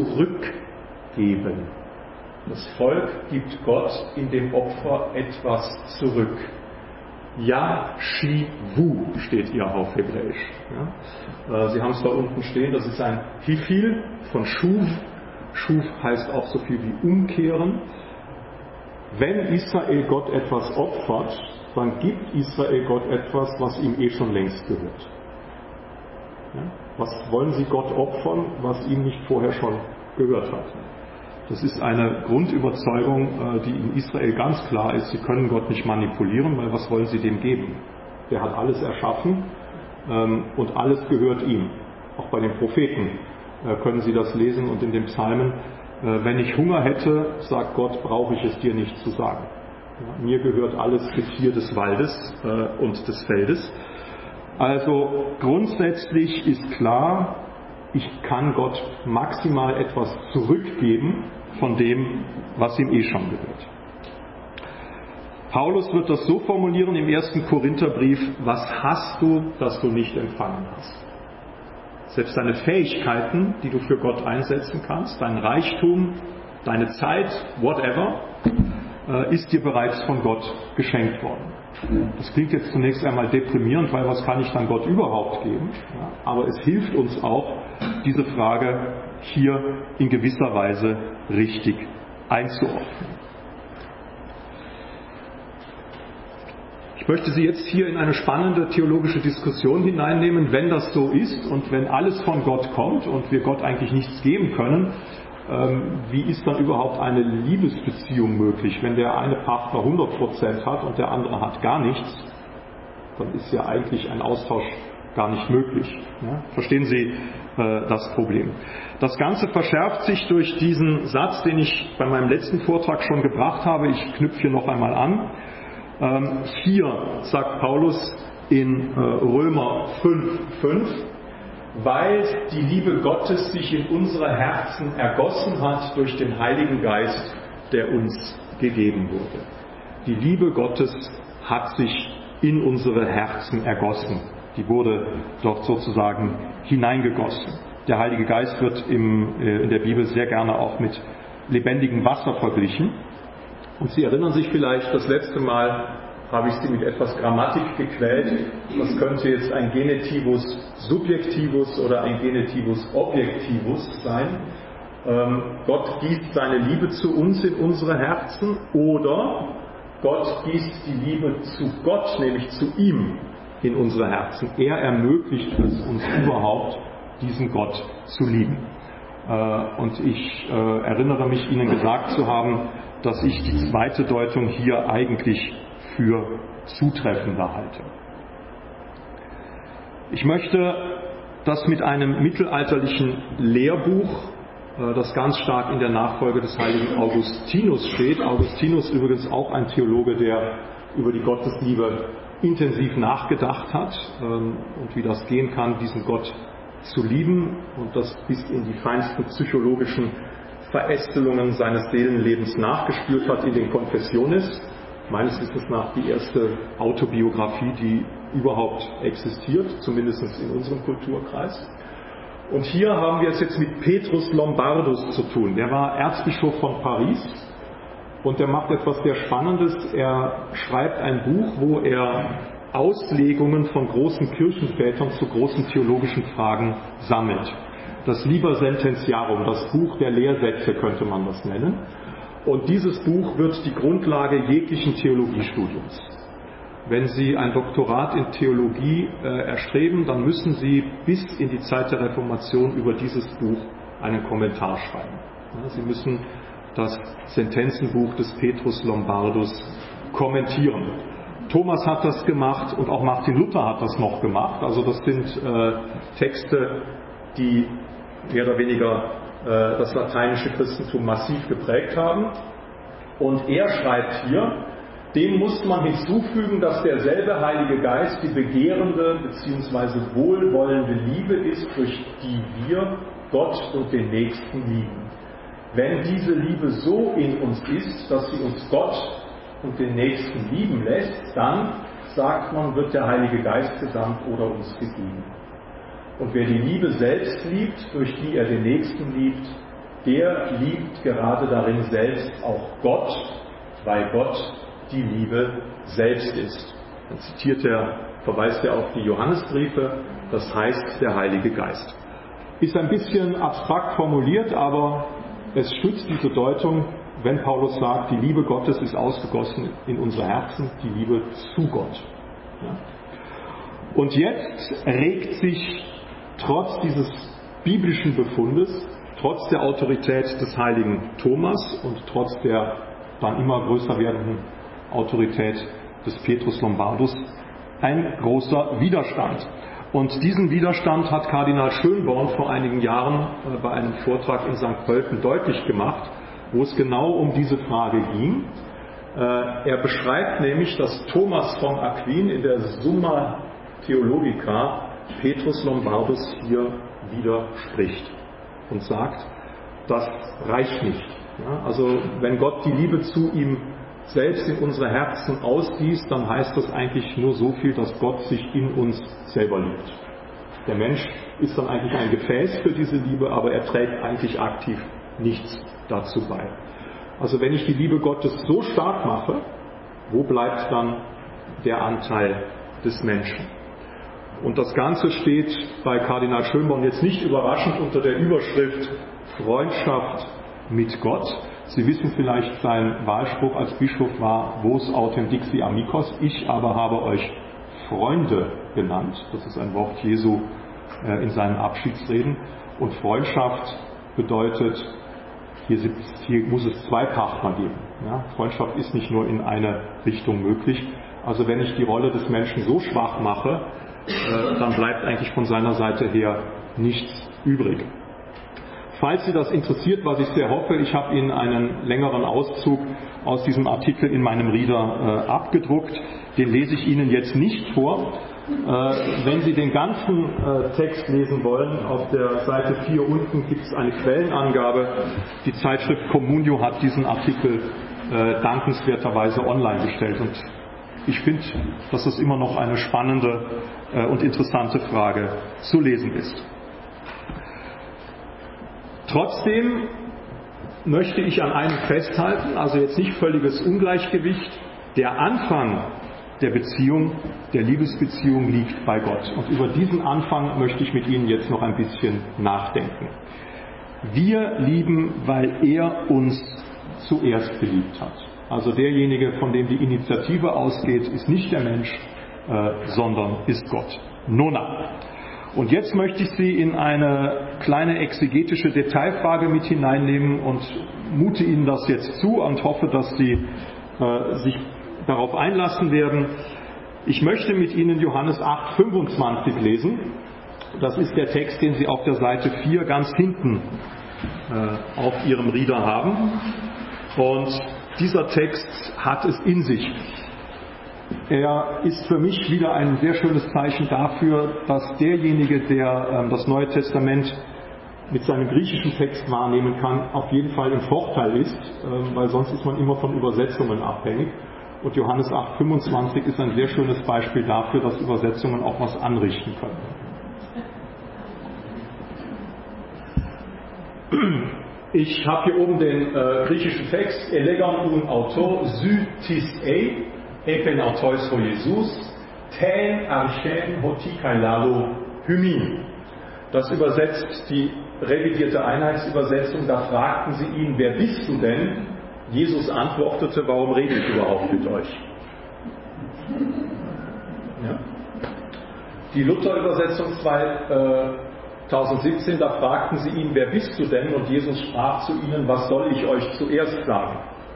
A: zurückgeben. Das Volk gibt Gott in dem Opfer etwas zurück. Yashivu steht hier auf Hebräisch. Ja. Sie haben es da unten stehen, das ist ein Hifil von Shuv. Shuv heißt auch so viel wie umkehren. Wenn Israel Gott etwas opfert, dann gibt Israel Gott etwas, was ihm eh schon längst gehört. Ja. Was wollen sie Gott opfern, was ihm nicht vorher schon gehört hat? Das ist eine Grundüberzeugung, die in Israel ganz klar ist. Sie können Gott nicht manipulieren, weil was wollen sie dem geben? Der hat alles erschaffen und alles gehört ihm. Auch bei den Propheten können Sie das lesen und in den Psalmen. Wenn ich Hunger hätte, sagt Gott, brauche ich es dir nicht zu sagen. Mir gehört alles Getier des Waldes und des Feldes. Also grundsätzlich ist klar, ich kann Gott maximal etwas zurückgeben von dem, was ihm eh schon gehört. Paulus wird das so formulieren im ersten Korintherbrief, was hast du, das du nicht empfangen hast? Selbst deine Fähigkeiten, die du für Gott einsetzen kannst, dein Reichtum, deine Zeit, whatever, ist dir bereits von Gott geschenkt worden. Das klingt jetzt zunächst einmal deprimierend, weil was kann ich dann Gott überhaupt geben? Ja, aber es hilft uns auch, diese Frage hier in gewisser Weise richtig einzuordnen. Ich möchte Sie jetzt hier in eine spannende theologische Diskussion hineinnehmen, wenn das so ist und wenn alles von Gott kommt und wir Gott eigentlich nichts geben können. Wie ist dann überhaupt eine Liebesbeziehung möglich, wenn der eine Partner hundert Prozent hat und der andere hat gar nichts? Dann ist ja eigentlich ein Austausch gar nicht möglich. Ja? Verstehen Sie äh, das Problem? Das Ganze verschärft sich durch diesen Satz, den ich bei meinem letzten Vortrag schon gebracht habe. Ich knüpfe hier noch einmal an. Ähm, hier sagt Paulus in äh, Römer fünf fünf, weil die Liebe Gottes sich in unsere Herzen ergossen hat durch den Heiligen Geist, der uns gegeben wurde. Die Liebe Gottes hat sich in unsere Herzen ergossen. Die wurde dort sozusagen hineingegossen. Der Heilige Geist wird im, äh, in der Bibel sehr gerne auch mit lebendigem Wasser verglichen. Und Sie erinnern sich vielleicht, das letzte Mal habe ich Sie mit etwas Grammatik gequält. Das könnte jetzt ein Genitivus Subjektivus oder ein Genitivus Objektivus sein. Ähm, Gott gießt seine Liebe zu uns in unsere Herzen, oder Gott gießt die Liebe zu Gott, nämlich zu ihm, in unsere Herzen. Er ermöglicht es uns überhaupt, diesen Gott zu lieben. Äh, und ich äh, erinnere mich, Ihnen gesagt zu haben, dass ich die zweite Deutung hier eigentlich für zutreffender halte. Ich möchte das mit einem mittelalterlichen Lehrbuch, das ganz stark in der Nachfolge des heiligen Augustinus steht. Augustinus übrigens auch ein Theologe, der über die Gottesliebe intensiv nachgedacht hat und wie das gehen kann, diesen Gott zu lieben und das bis in die feinsten psychologischen Verästelungen seines Seelenlebens nachgespürt hat in den Confessiones. Meines Wissens nach die erste Autobiografie, die überhaupt existiert, zumindest in unserem Kulturkreis. Und hier haben wir es jetzt mit Petrus Lombardus zu tun. Der war Erzbischof von Paris und der macht etwas sehr Spannendes. Er schreibt ein Buch, wo er Auslegungen von großen Kirchenvätern zu großen theologischen Fragen sammelt. Das Liber Sententiarum, das Buch der Lehrsätze könnte man das nennen. Und dieses Buch wird die Grundlage jeglichen Theologiestudiums. Wenn Sie ein Doktorat in Theologie äh, erstreben, dann müssen Sie bis in die Zeit der Reformation über dieses Buch einen Kommentar schreiben. Ja, Sie müssen das Sentenzenbuch des Petrus Lombardus kommentieren. Thomas hat das gemacht und auch Martin Luther hat das noch gemacht. Also das sind äh, Texte, die mehr oder weniger das lateinische Christentum massiv geprägt haben. Und er schreibt hier, dem muss man hinzufügen, dass derselbe Heilige Geist die begehrende bzw. wohlwollende Liebe ist, durch die wir Gott und den Nächsten lieben. Wenn diese Liebe so in uns ist, dass sie uns Gott und den Nächsten lieben lässt, dann, sagt man, wird der Heilige Geist gesandt oder uns gegeben. Und wer die Liebe selbst liebt, durch die er den Nächsten liebt, der liebt gerade darin selbst auch Gott, weil Gott die Liebe selbst ist. Dann zitiert er, verweist er auf die Johannesbriefe, das heißt der Heilige Geist. Ist ein bisschen abstrakt formuliert, aber es stützt diese Deutung, wenn Paulus sagt, die Liebe Gottes ist ausgegossen in unsere Herzen, die Liebe zu Gott. Ja. Und jetzt regt sich trotz dieses biblischen Befundes, trotz der Autorität des heiligen Thomas und trotz der dann immer größer werdenden Autorität des Petrus Lombardus ein großer Widerstand. Und diesen Widerstand hat Kardinal Schönborn vor einigen Jahren bei einem Vortrag in Sankt Pölten deutlich gemacht, wo es genau um diese Frage ging. Er beschreibt nämlich, dass Thomas von Aquin in der Summa Theologica Petrus Lombardus hier widerspricht und sagt, das reicht nicht. Ja, also wenn Gott die Liebe zu ihm selbst in unsere Herzen ausgießt, dann heißt das eigentlich nur so viel, dass Gott sich in uns selber liebt. Der Mensch ist dann eigentlich ein Gefäß für diese Liebe, aber er trägt eigentlich aktiv nichts dazu bei. Also wenn ich die Liebe Gottes so stark mache, wo bleibt dann der Anteil des Menschen? Und das Ganze steht bei Kardinal Schönborn jetzt nicht überraschend unter der Überschrift Freundschaft mit Gott. Sie wissen vielleicht, sein Wahlspruch als Bischof war Vos autem dixi amicos, ich aber habe euch Freunde genannt. Das ist ein Wort Jesu in seinen Abschiedsreden. Und Freundschaft bedeutet, hier, hier muss es zwei Partner geben. Ja, Freundschaft ist nicht nur in eine Richtung möglich. Also wenn ich die Rolle des Menschen so schwach mache, äh, dann bleibt eigentlich von seiner Seite her nichts übrig. Falls Sie das interessiert, was ich sehr hoffe, ich habe Ihnen einen längeren Auszug aus diesem Artikel in meinem Reader äh, abgedruckt. Den lese ich Ihnen jetzt nicht vor. Äh, wenn Sie den ganzen äh, Text lesen wollen, auf der Seite vier unten gibt es eine Quellenangabe. Die Zeitschrift Communio hat diesen Artikel äh, dankenswerterweise online gestellt. Und ich finde, dass das immer noch eine spannende äh, und interessante Frage zu lesen ist. Trotzdem möchte ich an einem festhalten, also jetzt nicht völliges Ungleichgewicht. Der Anfang der Beziehung, der Liebesbeziehung liegt bei Gott. Und über diesen Anfang möchte ich mit Ihnen jetzt noch ein bisschen nachdenken. Wir lieben, weil er uns zuerst geliebt hat. Also derjenige, von dem die Initiative ausgeht, ist nicht der Mensch, äh, sondern ist Gott. Nona. Und jetzt möchte ich Sie in eine kleine exegetische Detailfrage mit hineinnehmen und mute Ihnen das jetzt zu und hoffe, dass Sie äh, sich darauf einlassen werden. Ich möchte mit Ihnen Johannes acht, fünfundzwanzig lesen. Das ist der Text, den Sie auf der Seite vier ganz hinten äh, auf Ihrem Reader haben. Und dieser Text hat es in sich. Er ist für mich wieder ein sehr schönes Zeichen dafür, dass derjenige, der äh, das Neue Testament mit seinem griechischen Text wahrnehmen kann, auf jeden Fall im Vorteil ist, äh, weil sonst ist man immer von Übersetzungen abhängig. Und Johannes acht, fünfundzwanzig ist ein sehr schönes Beispiel dafür, dass Übersetzungen auch was anrichten können. Ich habe hier oben den äh, griechischen Text Elegon un autor sy tis ei epen autois ho Jesus ten archen hoti kailalo hymin. Das übersetzt die revidierte Einheitsübersetzung. Da fragten sie ihn, wer bist du denn? Jesus antwortete, warum rede ich überhaupt mit euch? Ja. Die Luther-Übersetzung zweitausendsiebzehn, da fragten sie ihn, wer bist du denn? Und Jesus sprach zu ihnen, was soll ich euch zuerst sagen?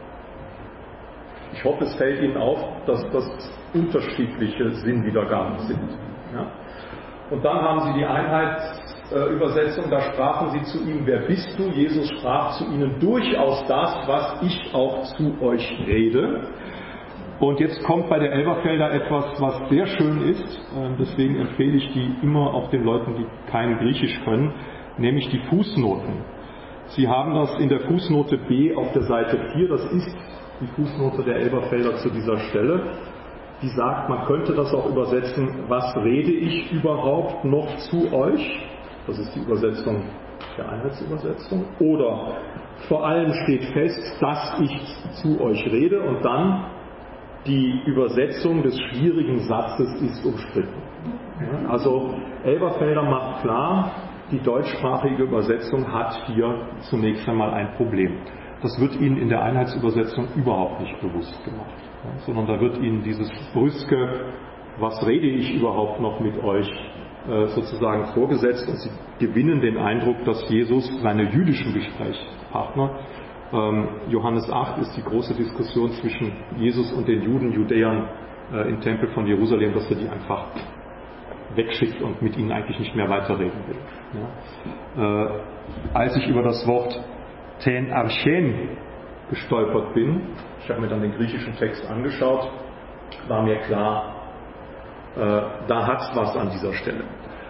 A: Ich hoffe, es fällt Ihnen auf, dass das unterschiedliche Sinnwiedergaben sind. Ja. Und dann haben sie die Einheitsübersetzung, da sprachen sie zu ihm, wer bist du? Jesus sprach zu ihnen, durchaus das, was ich auch zu euch rede. Und jetzt kommt bei der Elberfelder etwas, was sehr schön ist, deswegen empfehle ich die immer auch den Leuten, die kein Griechisch können, nämlich die Fußnoten. Sie haben das in der Fußnote B auf der Seite vier, das ist die Fußnote der Elberfelder zu dieser Stelle. Die sagt, man könnte das auch übersetzen, was rede ich überhaupt noch zu euch? Das ist die Übersetzung der Einheitsübersetzung. Oder vor allem steht fest, dass ich zu euch rede, und dann die Übersetzung des schwierigen Satzes ist umstritten. Ja, also Elberfelder macht klar, die deutschsprachige Übersetzung hat hier zunächst einmal ein Problem. Das wird Ihnen in der Einheitsübersetzung überhaupt nicht bewusst gemacht, ja, sondern da wird Ihnen dieses brüske, was rede ich überhaupt noch mit euch, äh, sozusagen vorgesetzt, und Sie gewinnen den Eindruck, dass Jesus seine jüdischen Gesprächspartner, ähm, Johannes acht ist die große Diskussion zwischen Jesus und den Juden, Judäern äh, im Tempel von Jerusalem, dass er die einfach wegschickt und mit ihnen eigentlich nicht mehr weiterreden will. Ja. Äh, als ich über das Wort ten archen gestolpert bin, ich habe mir dann den griechischen Text angeschaut, war mir klar, äh, da hat es was an dieser Stelle.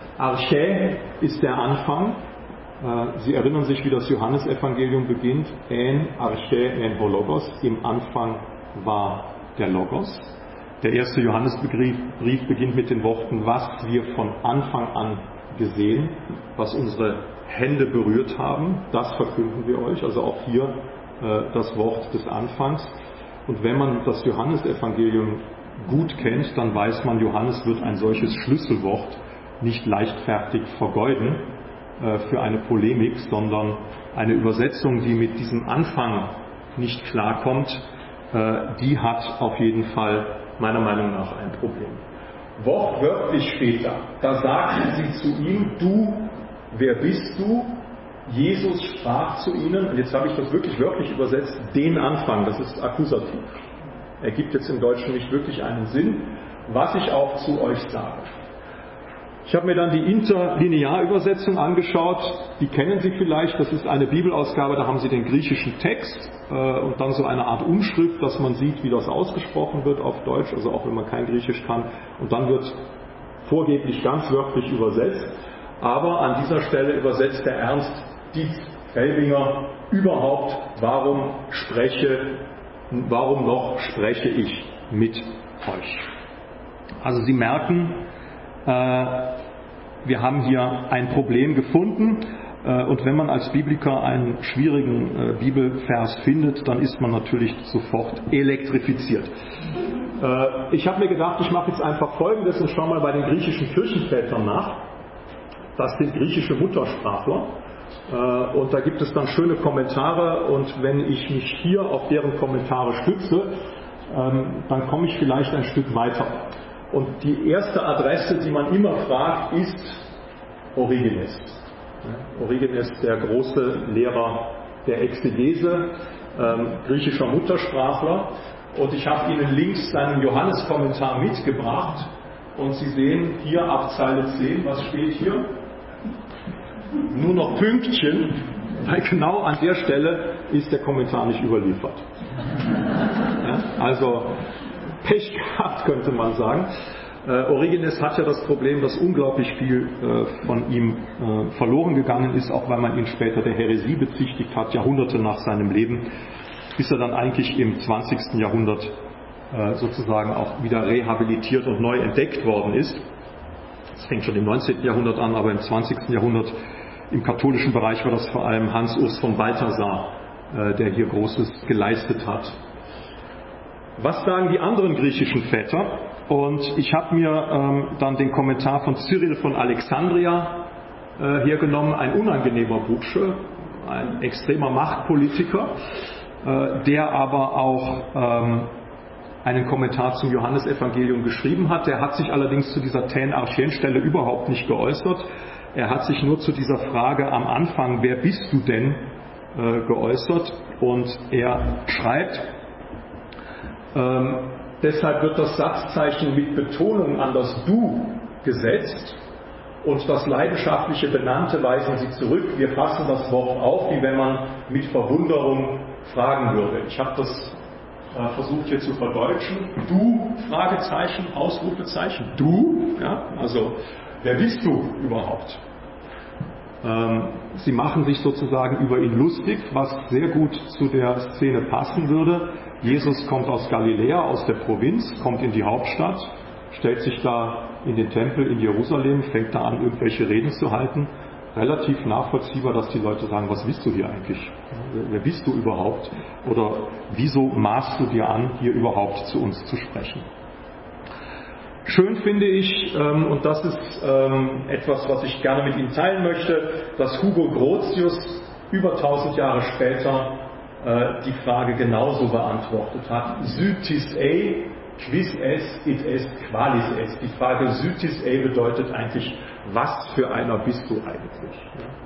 A: Arche ist der Anfang. Äh, Sie erinnern sich, wie das Johannesevangelium beginnt. En arche en ho logos. Im Anfang war der Logos. Der erste Johannesbrief beginnt mit den Worten, was wir von Anfang an gesehen, was unsere Hände berührt haben, das verkünden wir euch. Also auch hier äh, das Wort des Anfangs. Und wenn man das Johannesevangelium gut kennt, dann weiß man, Johannes wird ein solches Schlüsselwort nicht leichtfertig vergeuden äh, für eine Polemik, sondern eine Übersetzung, die mit diesem Anfang nicht klarkommt, äh, die hat auf jeden Fall meiner Meinung nach ein Problem. Wortwörtlich später, da sagten sie zu ihm, du, wer bist du? Jesus sprach zu ihnen, und jetzt habe ich das wirklich wörtlich übersetzt, den Anfang, das ist Akkusativ. Ergibt jetzt im Deutschen nicht wirklich einen Sinn, was ich auch zu euch sage. Ich habe mir dann die Interlinearübersetzung angeschaut, die kennen Sie vielleicht, das ist eine Bibelausgabe, da haben Sie den griechischen Text äh, und dann so eine Art Umschrift, dass man sieht, wie das ausgesprochen wird auf Deutsch, also auch wenn man kein Griechisch kann, und dann wird vorgeblich ganz wörtlich übersetzt, aber an dieser Stelle übersetzt der Ernst Dietz Felbinger überhaupt, warum spreche, warum noch spreche ich mit euch. Also Sie merken, wir haben hier ein Problem gefunden und wenn man als Bibliker einen schwierigen Bibelvers findet, dann ist man natürlich sofort elektrifiziert. Ich habe mir gedacht, ich mache jetzt einfach Folgendes und schaue mal bei den griechischen Kirchenvätern nach. Das sind griechische Muttersprachler und da gibt es dann schöne Kommentare und wenn ich mich hier auf deren Kommentare stütze, dann komme ich vielleicht ein Stück weiter. Und die erste Adresse, die man immer fragt, ist Origenes. Origenes, der große Lehrer der Exegese, ähm, griechischer Muttersprachler. Und ich habe Ihnen links seinen Johannes-Kommentar mitgebracht. Und Sie sehen hier ab Zeile zehn, was steht hier? Nur noch Pünktchen, weil genau an der Stelle ist der Kommentar nicht überliefert. Ja, also Pech gehabt, könnte man sagen. Äh, Origenes hat ja das Problem, dass unglaublich viel äh, von ihm äh, verloren gegangen ist, auch weil man ihn später der Häresie bezichtigt hat, Jahrhunderte nach seinem Leben, bis er dann eigentlich im zwanzigsten Jahrhundert äh, sozusagen auch wieder rehabilitiert und neu entdeckt worden ist. Das fängt schon im neunzehnten Jahrhundert an, aber im zwanzigsten Jahrhundert im katholischen Bereich war das vor allem Hans Urs von Balthasar, äh, der hier Großes geleistet hat. Was sagen die anderen griechischen Väter? Und ich habe mir ähm, dann den Kommentar von Cyril von Alexandria äh, hergenommen, ein unangenehmer Bursche, ein extremer Machtpolitiker, äh, der aber auch ähm, einen Kommentar zum Johannesevangelium geschrieben hat. Der hat sich allerdings zu dieser Tän-Archén-Stelle überhaupt nicht geäußert. Er hat sich nur zu dieser Frage am Anfang, wer bist du denn, äh, geäußert. Und er schreibt, Ähm, deshalb wird das Satzzeichen mit Betonung an das Du gesetzt und das leidenschaftliche Benannte weisen Sie zurück. Wir fassen das Wort auf, wie wenn man mit Verwunderung fragen würde. Ich habe das äh, versucht hier zu verdeutschen. Du, Fragezeichen, Ausrufezeichen. Du, ja, also wer bist du überhaupt? Ähm, Sie machen sich sozusagen über ihn lustig, was sehr gut zu der Szene passen würde. Jesus kommt aus Galiläa, aus der Provinz, kommt in die Hauptstadt, stellt sich da in den Tempel in Jerusalem, fängt da an, irgendwelche Reden zu halten. Relativ nachvollziehbar, dass die Leute sagen, was willst du hier eigentlich? Wer bist du überhaupt? Oder wieso maßt du dir an, hier überhaupt zu uns zu sprechen? Schön finde ich, ähm, und das ist ähm, etwas, was ich gerne mit Ihnen teilen möchte, dass Hugo Grotius über tausend Jahre später äh, die Frage genauso beantwortet hat. Sytis ei, quis es, it est, qualis est. Die Frage Sytis ei bedeutet eigentlich, was für einer bist du eigentlich?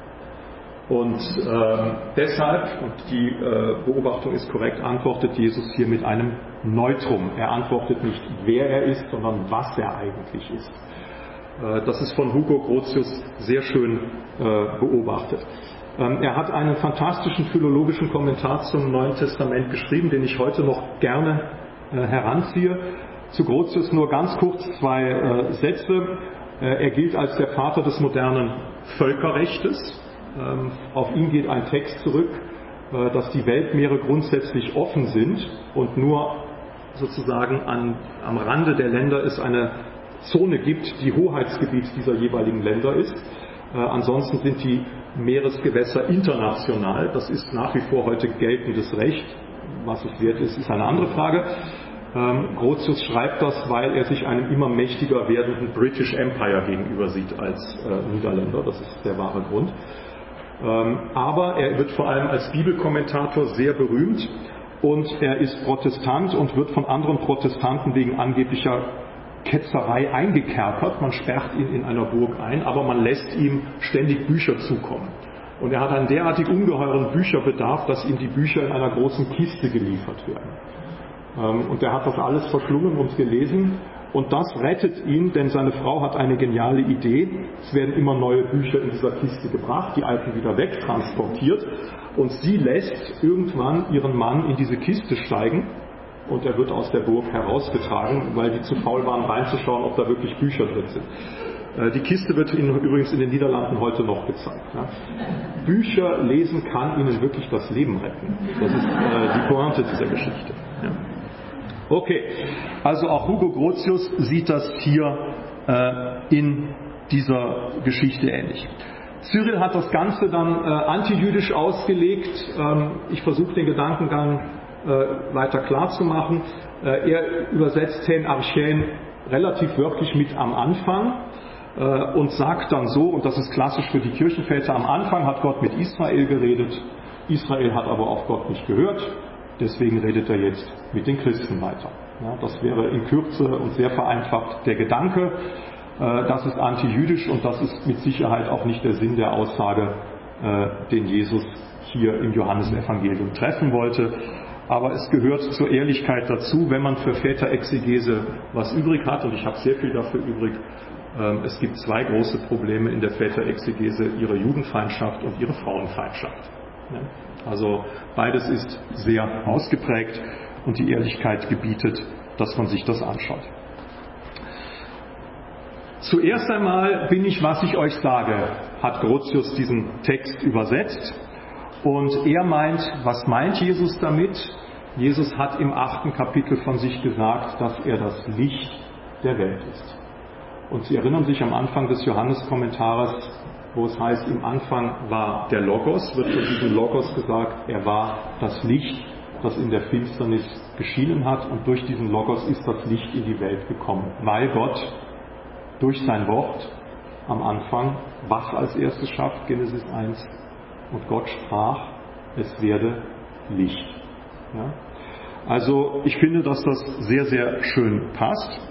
A: Und äh, deshalb, und die äh, Beobachtung ist korrekt, antwortet Jesus hier mit einem Neutrum. Er antwortet nicht, wer er ist, sondern was er eigentlich ist. Äh, das ist von Hugo Grotius sehr schön äh, beobachtet. Ähm, er hat einen fantastischen philologischen Kommentar zum Neuen Testament geschrieben, den ich heute noch gerne äh, heranziehe. Zu Grotius nur ganz kurz zwei äh, Sätze. Äh, er gilt als der Vater des modernen Völkerrechtes. Auf ihn geht ein Text zurück, dass die Weltmeere grundsätzlich offen sind und nur sozusagen an, am Rande der Länder es eine Zone gibt, die Hoheitsgebiet dieser jeweiligen Länder ist. Ansonsten sind die Meeresgewässer international. Das ist nach wie vor heute geltendes Recht. Was es wert ist, ist eine andere Frage. Grotius schreibt das, weil er sich einem immer mächtiger werdenden British Empire gegenüber sieht als äh, Niederländer. Das ist der wahre Grund. Aber er wird vor allem als Bibelkommentator sehr berühmt und er ist Protestant und wird von anderen Protestanten wegen angeblicher Ketzerei eingekerkert. Man sperrt ihn in einer Burg ein, aber man lässt ihm ständig Bücher zukommen. Und er hat einen derartig ungeheuren Bücherbedarf, dass ihm die Bücher in einer großen Kiste geliefert werden. Und er hat das alles verschlungen und gelesen Und das rettet ihn, denn seine Frau hat eine geniale Idee. Es werden immer neue Bücher in dieser Kiste gebracht, die alten wieder wegtransportiert. Und sie lässt irgendwann ihren Mann in diese Kiste steigen und er wird aus der Burg herausgetragen, weil die zu faul waren, reinzuschauen, ob da wirklich Bücher drin sind. Die Kiste wird Ihnen übrigens in den Niederlanden heute noch gezeigt. Bücher lesen kann Ihnen wirklich das Leben retten. Das ist die Pointe dieser Geschichte. Okay, also auch Hugo Grotius sieht das hier äh, in dieser Geschichte ähnlich. Cyril hat das Ganze dann äh, antijüdisch ausgelegt. Ähm, ich versuche den Gedankengang äh, weiter klar zu machen. Äh, er übersetzt Ten Archein relativ wörtlich mit am Anfang äh, und sagt dann so, und das ist klassisch für die Kirchenväter, am Anfang hat Gott mit Israel geredet, Israel hat aber auf Gott nicht gehört. Deswegen redet er jetzt mit den Christen weiter. Ja, das wäre in Kürze und sehr vereinfacht der Gedanke. Äh, das ist antijüdisch und das ist mit Sicherheit auch nicht der Sinn der Aussage, äh, den Jesus hier im Johannesevangelium treffen wollte. Aber es gehört zur Ehrlichkeit dazu, wenn man für Väterexegese was übrig hat, und ich habe sehr viel dafür übrig. Äh, es gibt zwei große Probleme in der Väterexegese, ihre Judenfeindschaft und ihre Frauenfeindschaft. Ja. Also beides ist sehr ausgeprägt und die Ehrlichkeit gebietet, dass man sich das anschaut. Zuerst einmal bin ich, was ich euch sage, hat Grotius diesen Text übersetzt. Und er meint, was meint Jesus damit? Jesus hat im achten Kapitel von sich gesagt, dass er das Licht der Welt ist. Und Sie erinnern sich am Anfang des Johannes-Kommentares, wo es heißt, im Anfang war der Logos, wird von diesem Logos gesagt, er war das Licht, das in der Finsternis geschienen hat, und durch diesen Logos ist das Licht in die Welt gekommen, weil Gott durch sein Wort am Anfang was als erstes schafft, Genesis eins, und Gott sprach, es werde Licht. Ja? Also ich finde, dass das sehr, sehr schön passt.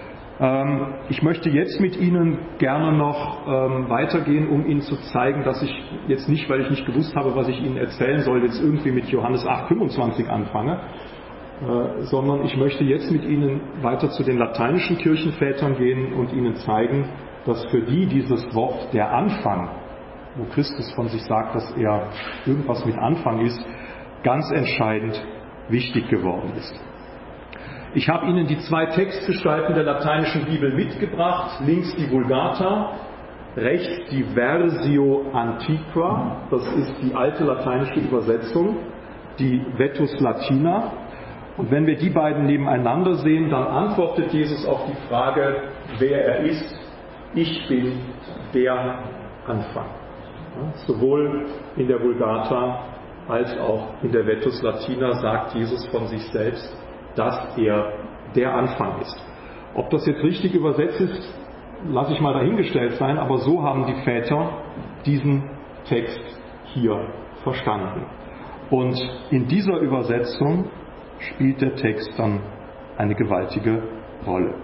A: Ich möchte jetzt mit Ihnen gerne noch ähm, weitergehen, um Ihnen zu zeigen, dass ich jetzt nicht, weil ich nicht gewusst habe, was ich Ihnen erzählen soll, jetzt irgendwie mit Johannes acht fünfundzwanzig anfange, äh, sondern ich möchte jetzt mit Ihnen weiter zu den lateinischen Kirchenvätern gehen und Ihnen zeigen, dass für die dieses Wort der Anfang, wo Christus von sich sagt, dass er irgendwas mit Anfang ist, ganz entscheidend wichtig geworden ist. Ich habe Ihnen die zwei Textgestalten der lateinischen Bibel mitgebracht. Links die Vulgata, rechts die Versio Antiqua, das ist die alte lateinische Übersetzung, die Vetus Latina. Und wenn wir die beiden nebeneinander sehen, dann antwortet Jesus auf die Frage, wer er ist. Ich bin der Anfang. Ja, sowohl in der Vulgata als auch in der Vetus Latina sagt Jesus von sich selbst, dass er der Anfang ist. Ob das jetzt richtig übersetzt ist, lasse ich mal dahingestellt sein, aber so haben die Väter diesen Text hier verstanden. Und in dieser Übersetzung spielt der Text dann eine gewaltige Rolle.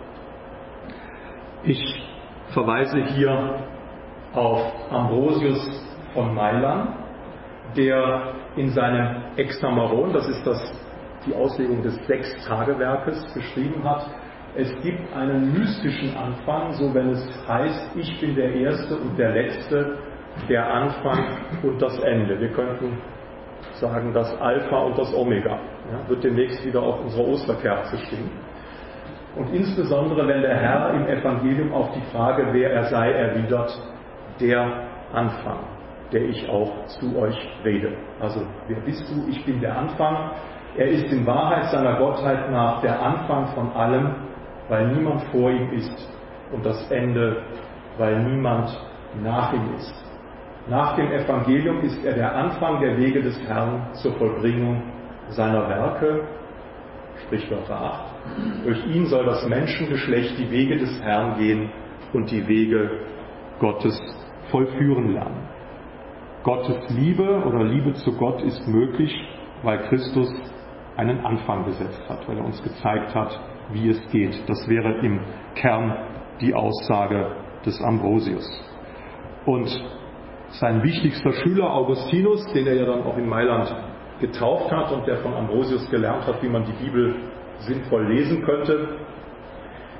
A: Ich verweise hier auf Ambrosius von Mailand, der in seinem Hexameron, das ist das die Auslegung des Sechstagewerkes, geschrieben hat, es gibt einen mystischen Anfang, so wenn es heißt, ich bin der Erste und der Letzte, der Anfang und das Ende. Wir könnten sagen, das Alpha und das Omega. Ja, wird demnächst wieder auf unserer Osterkerze stehen. Und insbesondere, wenn der Herr im Evangelium auf die Frage, wer er sei, erwidert, der Anfang, der ich auch zu euch rede. Also, wer bist du? Ich bin der Anfang. Er ist in Wahrheit seiner Gottheit nach der Anfang von allem, weil niemand vor ihm ist, und das Ende, weil niemand nach ihm ist. Nach dem Evangelium ist er der Anfang der Wege des Herrn zur Vollbringung seiner Werke, Sprichwörter acht. Durch ihn soll das Menschengeschlecht die Wege des Herrn gehen und die Wege Gottes vollführen lernen. Gottes Liebe oder Liebe zu Gott ist möglich, weil Christus einen Anfang gesetzt hat, weil er uns gezeigt hat, wie es geht. Das wäre im Kern die Aussage des Ambrosius. Und sein wichtigster Schüler Augustinus, den er ja dann auch in Mailand getauft hat und der von Ambrosius gelernt hat, wie man die Bibel sinnvoll lesen könnte,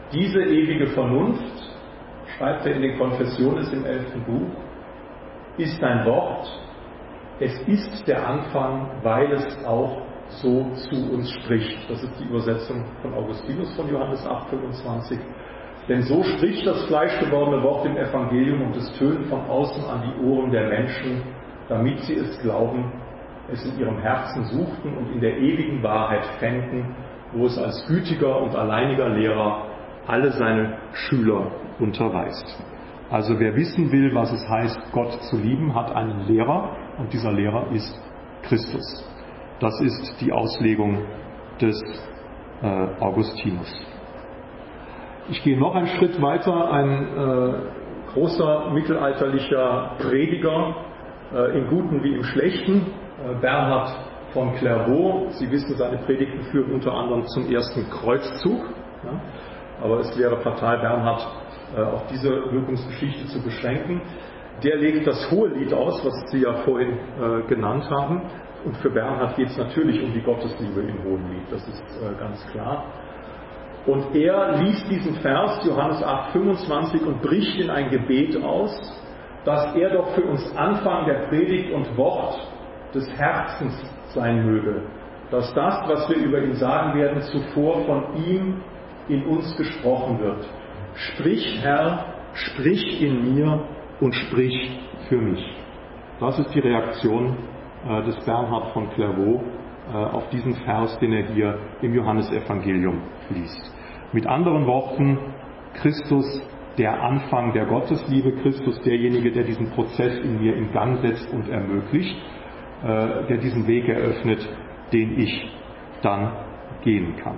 A: Diese ewige Vernunft, schreibt er in den Konfessionen im elften Buch, ist ein Wort, es ist der Anfang, weil es auch so zu uns spricht. Das ist die Übersetzung von Augustinus von Johannes acht fünfundzwanzig. Denn so spricht das fleischgewordene Wort im Evangelium und es tönt von außen an die Ohren der Menschen, damit sie es glauben, es in ihrem Herzen suchten und in der ewigen Wahrheit fänden, wo es als gütiger und alleiniger Lehrer alle seine Schüler unterweist. Also wer wissen will, was es heißt, Gott zu lieben, hat einen Lehrer und dieser Lehrer ist Christus. Das ist die Auslegung des äh, Augustinus. Ich gehe noch einen Schritt weiter. Ein äh, großer mittelalterlicher Prediger, äh, im Guten wie im Schlechten, äh, Bernhard von Clairvaux. Sie wissen, seine Predigten führen unter anderem zum ersten Kreuzzug. Ja? Aber es wäre fatal, Bernhard äh, auf diese Wirkungsgeschichte zu beschränken. Der legt das Hohelied aus, was Sie ja vorhin äh, genannt haben. Und für Bernhard geht es natürlich um die Gottesliebe im Hohelied, das ist äh, ganz klar. Und er liest diesen Vers, Johannes acht fünfundzwanzig, und bricht in ein Gebet aus, dass er doch für uns Anfang der Predigt und Wort des Herzens sein möge. Dass das, was wir über ihn sagen werden, zuvor von ihm in uns gesprochen wird. Sprich, Herr, sprich in mir und sprich für mich. Das ist die Reaktion äh, des Bernhard von Clairvaux äh, auf diesen Vers, den er hier im Johannesevangelium liest. Mit anderen Worten, Christus, der Anfang der Gottesliebe, Christus, derjenige, der diesen Prozess in mir in Gang setzt und ermöglicht, äh, der diesen Weg eröffnet, den ich dann gehen kann.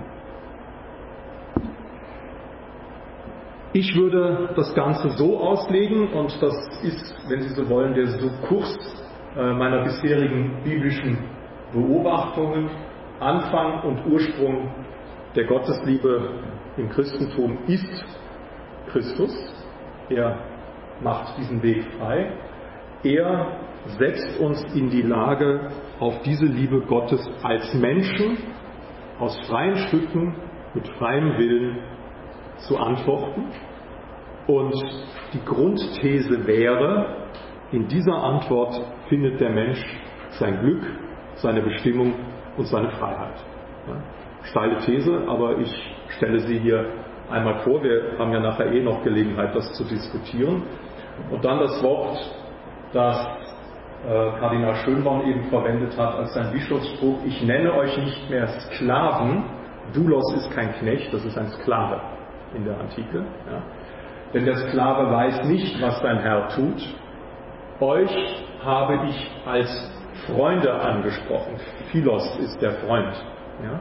A: Ich würde das Ganze so auslegen, und das ist, wenn Sie so wollen, der Kurs meiner bisherigen biblischen Beobachtungen. Anfang und Ursprung der Gottesliebe im Christentum ist Christus. Er macht diesen Weg frei. Er setzt uns in die Lage, auf diese Liebe Gottes als Menschen aus freien Stücken, mit freiem Willen zu antworten. Und die Grundthese wäre, in dieser Antwort findet der Mensch sein Glück, seine Bestimmung und seine Freiheit. Ja, steile These, aber ich stelle sie hier einmal vor. Wir haben ja nachher eh noch Gelegenheit, das zu diskutieren. Und dann das Wort, das äh, Kardinal Schönborn eben verwendet hat als sein Bischofsspruch: Ich nenne euch nicht mehr Sklaven. Doulos ist kein Knecht, das ist ein Sklave in der Antike. Ja. Denn der Sklave weiß nicht, was sein Herr tut. Euch habe ich als Freunde angesprochen. Philos ist der Freund. Ja?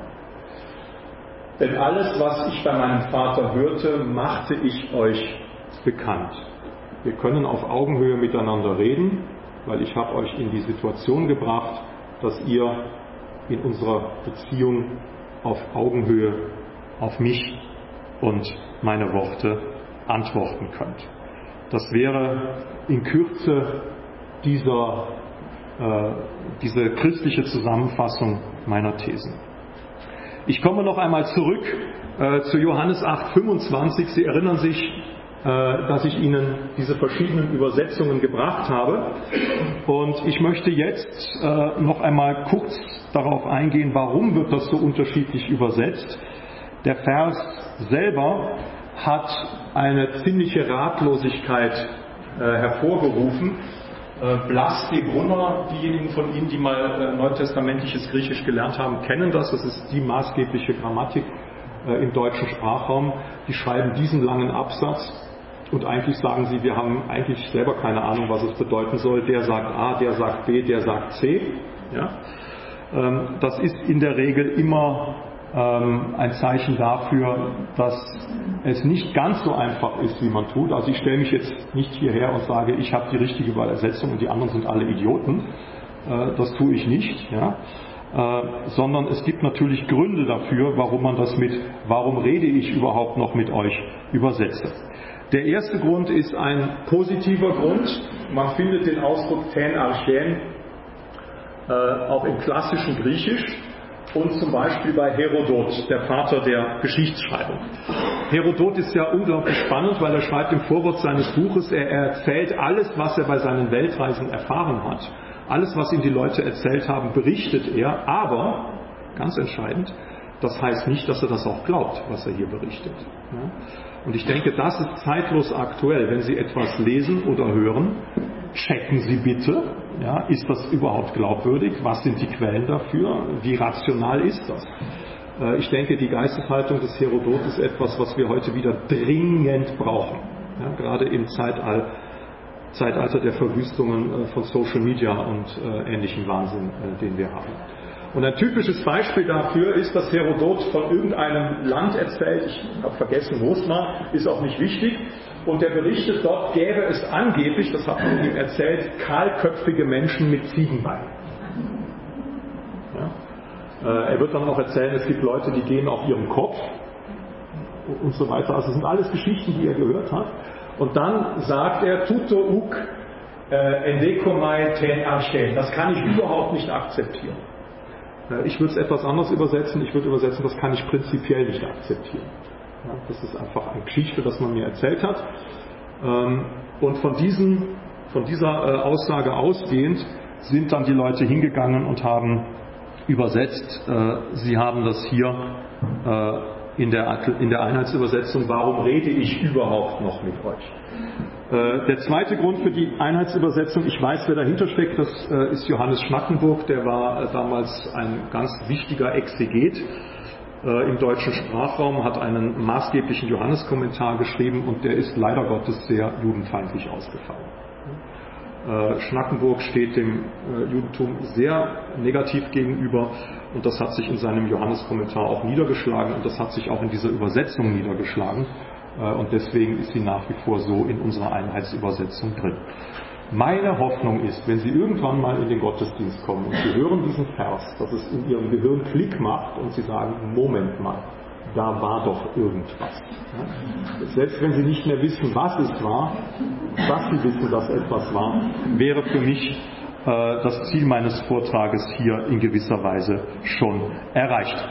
A: Denn alles, was ich bei meinem Vater hörte, machte ich euch bekannt. Wir können auf Augenhöhe miteinander reden, weil ich habe euch in die Situation gebracht, dass ihr in unserer Beziehung auf Augenhöhe auf mich und meine Worte antworten könnt. Das wäre in Kürze dieser, äh, diese christliche Zusammenfassung meiner Thesen. Ich komme noch einmal zurück äh, zu Johannes acht fünfundzwanzig. Sie erinnern sich, äh, dass ich Ihnen diese verschiedenen Übersetzungen gebracht habe. Und ich möchte jetzt äh, noch einmal kurz darauf eingehen, warum wird das so unterschiedlich übersetzt. Der Vers selber hat eine ziemliche Ratlosigkeit äh, hervorgerufen. Äh, Blas de Brunner, diejenigen von Ihnen, die mal äh, neutestamentliches Griechisch gelernt haben, kennen das. Das ist die maßgebliche Grammatik äh, im deutschen Sprachraum. Die schreiben diesen langen Absatz und eigentlich sagen sie, wir haben eigentlich selber keine Ahnung, was es bedeuten soll. Der sagt A, der sagt B, der sagt C. Ja? Ähm, das ist in der Regel immer ein Zeichen dafür, dass es nicht ganz so einfach ist, wie man tut. Also ich stelle mich jetzt nicht hierher und sage, ich habe die richtige Übersetzung und die anderen sind alle Idioten. Das tue ich nicht. Ja? Sondern es gibt natürlich Gründe dafür, warum man das mit warum rede ich überhaupt noch mit euch übersetze. Der erste Grund ist ein positiver Grund. Man findet den Ausdruck ten archen äh, auch im klassischen Griechisch. und zum Beispiel bei Herodot, der Vater der Geschichtsschreibung. Herodot ist ja unglaublich spannend, weil er schreibt im Vorwort seines Buches, er erzählt alles, was er bei seinen Weltreisen erfahren hat. Alles, was ihm die Leute erzählt haben, berichtet er, aber, ganz entscheidend, das heißt nicht, dass er das auch glaubt, was er hier berichtet. Ja? Und ich denke, das ist zeitlos aktuell. Wenn Sie etwas lesen oder hören, checken Sie bitte, ja, ist das überhaupt glaubwürdig? Was sind die Quellen dafür? Wie rational ist das? Äh, ich denke, die Geisteshaltung des Herodot ist etwas, was wir heute wieder dringend brauchen. Ja, gerade im Zeitalter, Zeitalter der Verwüstungen äh, von Social Media und äh, ähnlichem Wahnsinn, äh, den wir haben. Und ein typisches Beispiel dafür ist, dass Herodot von irgendeinem Land erzählt, ich habe vergessen, wo es war, ist auch nicht wichtig, und er berichtet, dort gäbe es angeblich, das hat man ihm erzählt, kahlköpfige Menschen mit Ziegenbeinen. Ja? Äh, er wird dann noch erzählen, es gibt Leute, die gehen auf ihrem Kopf und so weiter. Also das sind alles Geschichten, die er gehört hat. Und dann sagt er, tuto uk endekomai ten archen. Das kann ich überhaupt nicht akzeptieren. Ich würde es etwas anders übersetzen. Ich würde übersetzen, das kann ich prinzipiell nicht akzeptieren. Ja, das ist einfach eine Geschichte, das man mir erzählt hat. Und von, diesen, von dieser Aussage ausgehend sind dann die Leute hingegangen und haben übersetzt. Sie haben das hier in der, in der Einheitsübersetzung, warum rede ich überhaupt noch mit euch? Der zweite Grund für die Einheitsübersetzung, ich weiß, wer dahinter steckt, das ist Johannes Schnackenburg, der war damals ein ganz wichtiger Exeget im deutschen Sprachraum, hat einen maßgeblichen Johanneskommentar geschrieben und der ist leider Gottes sehr judenfeindlich ausgefallen. Schnackenburg steht dem Judentum sehr negativ gegenüber und das hat sich in seinem Johanneskommentar auch niedergeschlagen und das hat sich auch in dieser Übersetzung niedergeschlagen. Und deswegen ist sie nach wie vor so in unserer Einheitsübersetzung drin. Meine Hoffnung ist, wenn Sie irgendwann mal in den Gottesdienst kommen und Sie hören diesen Vers, dass es in Ihrem Gehirn Klick macht und Sie sagen, Moment mal, da war doch irgendwas. Selbst wenn Sie nicht mehr wissen, was es war, dass Sie wissen, dass etwas war, wäre für mich äh, das Ziel meines Vortrages hier in gewisser Weise schon erreicht.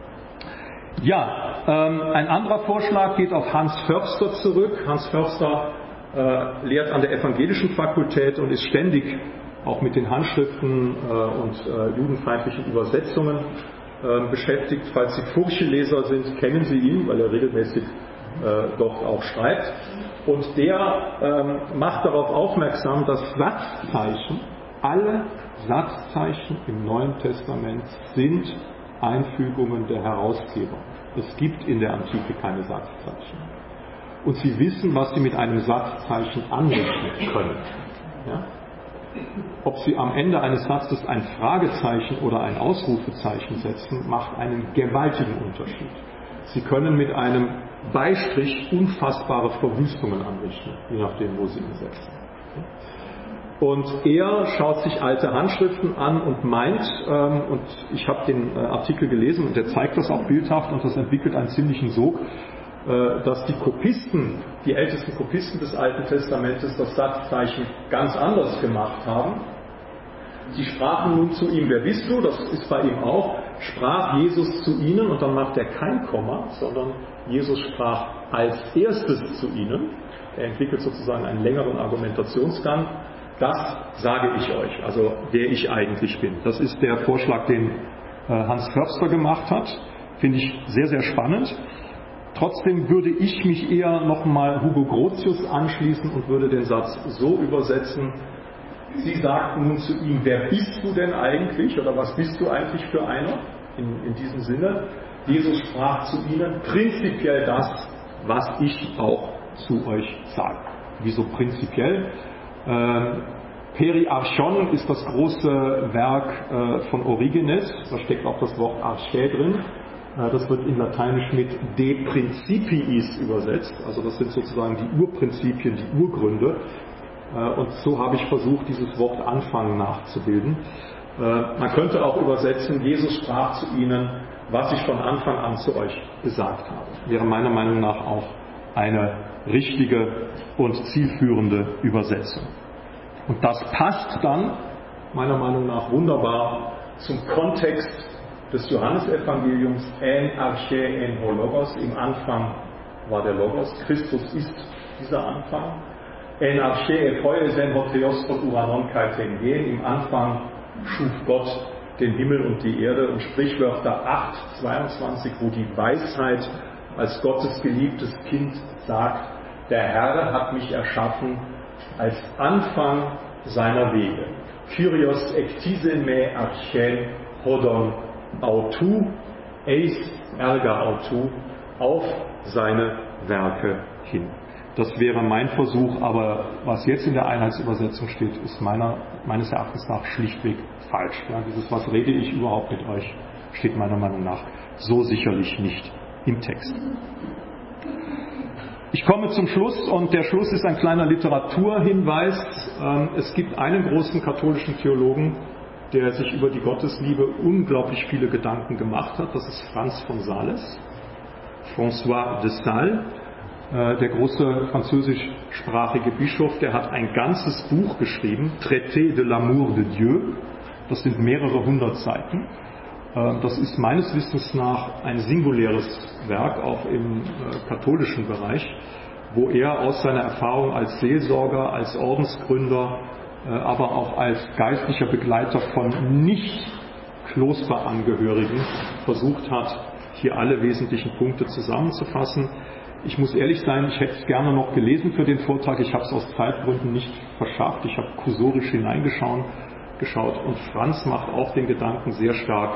A: Ja, ähm, ein anderer Vorschlag geht auf Hans Förster zurück. Hans Förster äh, lehrt an der Evangelischen Fakultät und ist ständig auch mit den Handschriften äh, und äh, judenfeindlichen Übersetzungen äh, beschäftigt. Falls Sie Furche-Leser sind, kennen Sie ihn, weil er regelmäßig äh, dort auch schreibt. Und der ähm, macht darauf aufmerksam, dass Satzzeichen, alle Satzzeichen im Neuen Testament sind Einfügungen der Herausgeber. Es gibt in der Antike keine Satzzeichen. Und sie wissen, was sie mit einem Satzzeichen anrechnen können. Ja? Ob sie am Ende eines Satzes ein Fragezeichen oder ein Ausrufezeichen setzen, macht einen gewaltigen Unterschied. Sie können mit einem Beistrich unfassbare Verwüstungen anrichten, je nachdem, wo sie ihn setzen. Und er schaut sich alte Handschriften an und meint, ähm, und ich habe den äh, Artikel gelesen und der zeigt das auch bildhaft und das entwickelt einen ziemlichen Sog, äh, dass die Kopisten, die ältesten Kopisten des Alten Testamentes das Satzzeichen ganz anders gemacht haben. Sie sprachen nun zu ihm, wer bist du? Das ist bei ihm auch. Sprach Jesus zu ihnen und dann macht er kein Komma, sondern Jesus sprach als erstes zu ihnen. Er entwickelt sozusagen einen längeren Argumentationsgang. Das sage ich euch, also wer ich eigentlich bin. Das ist der Vorschlag, den Hans Förster gemacht hat. Finde ich sehr, sehr spannend. Trotzdem würde ich mich eher nochmal Hugo Grotius anschließen und würde den Satz so übersetzen: Sie sagten nun zu ihm, wer bist du denn eigentlich oder was bist du eigentlich für einer? In, in diesem Sinne, Jesus sprach zu ihnen prinzipiell das, was ich auch zu euch sage. Wieso prinzipiell? Ähm, Periarchon ist das große Werk äh, von Origenes, da steckt auch das Wort Arche drin. Äh, das wird in Lateinisch mit de principiis übersetzt, also das sind sozusagen die Urprinzipien, die Urgründe. Äh, und so habe ich versucht, dieses Wort Anfang nachzubilden. Äh, man könnte auch übersetzen, Jesus sprach zu ihnen, was ich von Anfang an zu euch gesagt habe. Wäre meiner Meinung nach auch eine richtige und zielführende Übersetzung. Und das passt dann meiner Meinung nach wunderbar zum Kontext des Johannesevangeliums, en arche en ho logos, im Anfang war der Logos, Christus ist dieser Anfang. En arche e poiesen ho theos von uranon kai tengen, im Anfang schuf Gott den Himmel und die Erde, und Sprichwörter acht, zweiundzwanzig, wo die Weisheit als Gottes geliebtes Kind sagt, der Herr hat mich erschaffen als Anfang seiner Wege. Kyrios ektisen me archen hodon autou, eis erga autou, auf seine Werke hin. Das wäre mein Versuch, aber was jetzt in der Einheitsübersetzung steht, ist meiner, meines Erachtens nach schlichtweg falsch. Ja, dieses was rede ich überhaupt mit euch, steht meiner Meinung nach so sicherlich nicht im Text. Ich komme zum Schluss, und der Schluss ist ein kleiner Literaturhinweis. Es gibt einen großen katholischen Theologen, der sich über die Gottesliebe unglaublich viele Gedanken gemacht hat. Das ist Franz von Sales, François de Sales, der große französischsprachige Bischof. Der hat ein ganzes Buch geschrieben, Traité de l'amour de Dieu. Das sind mehrere hundert Seiten. Das ist meines Wissens nach ein singuläres Werk, auch im katholischen Bereich, wo er aus seiner Erfahrung als Seelsorger, als Ordensgründer, aber auch als geistlicher Begleiter von Nicht-Klosterangehörigen versucht hat, hier alle wesentlichen Punkte zusammenzufassen. Ich muss ehrlich sein, ich hätte es gerne noch gelesen für den Vortrag. Ich habe es aus Zeitgründen nicht verschafft. Ich habe kursorisch hineingeschaut geschaut, und Franz macht auch den Gedanken sehr stark: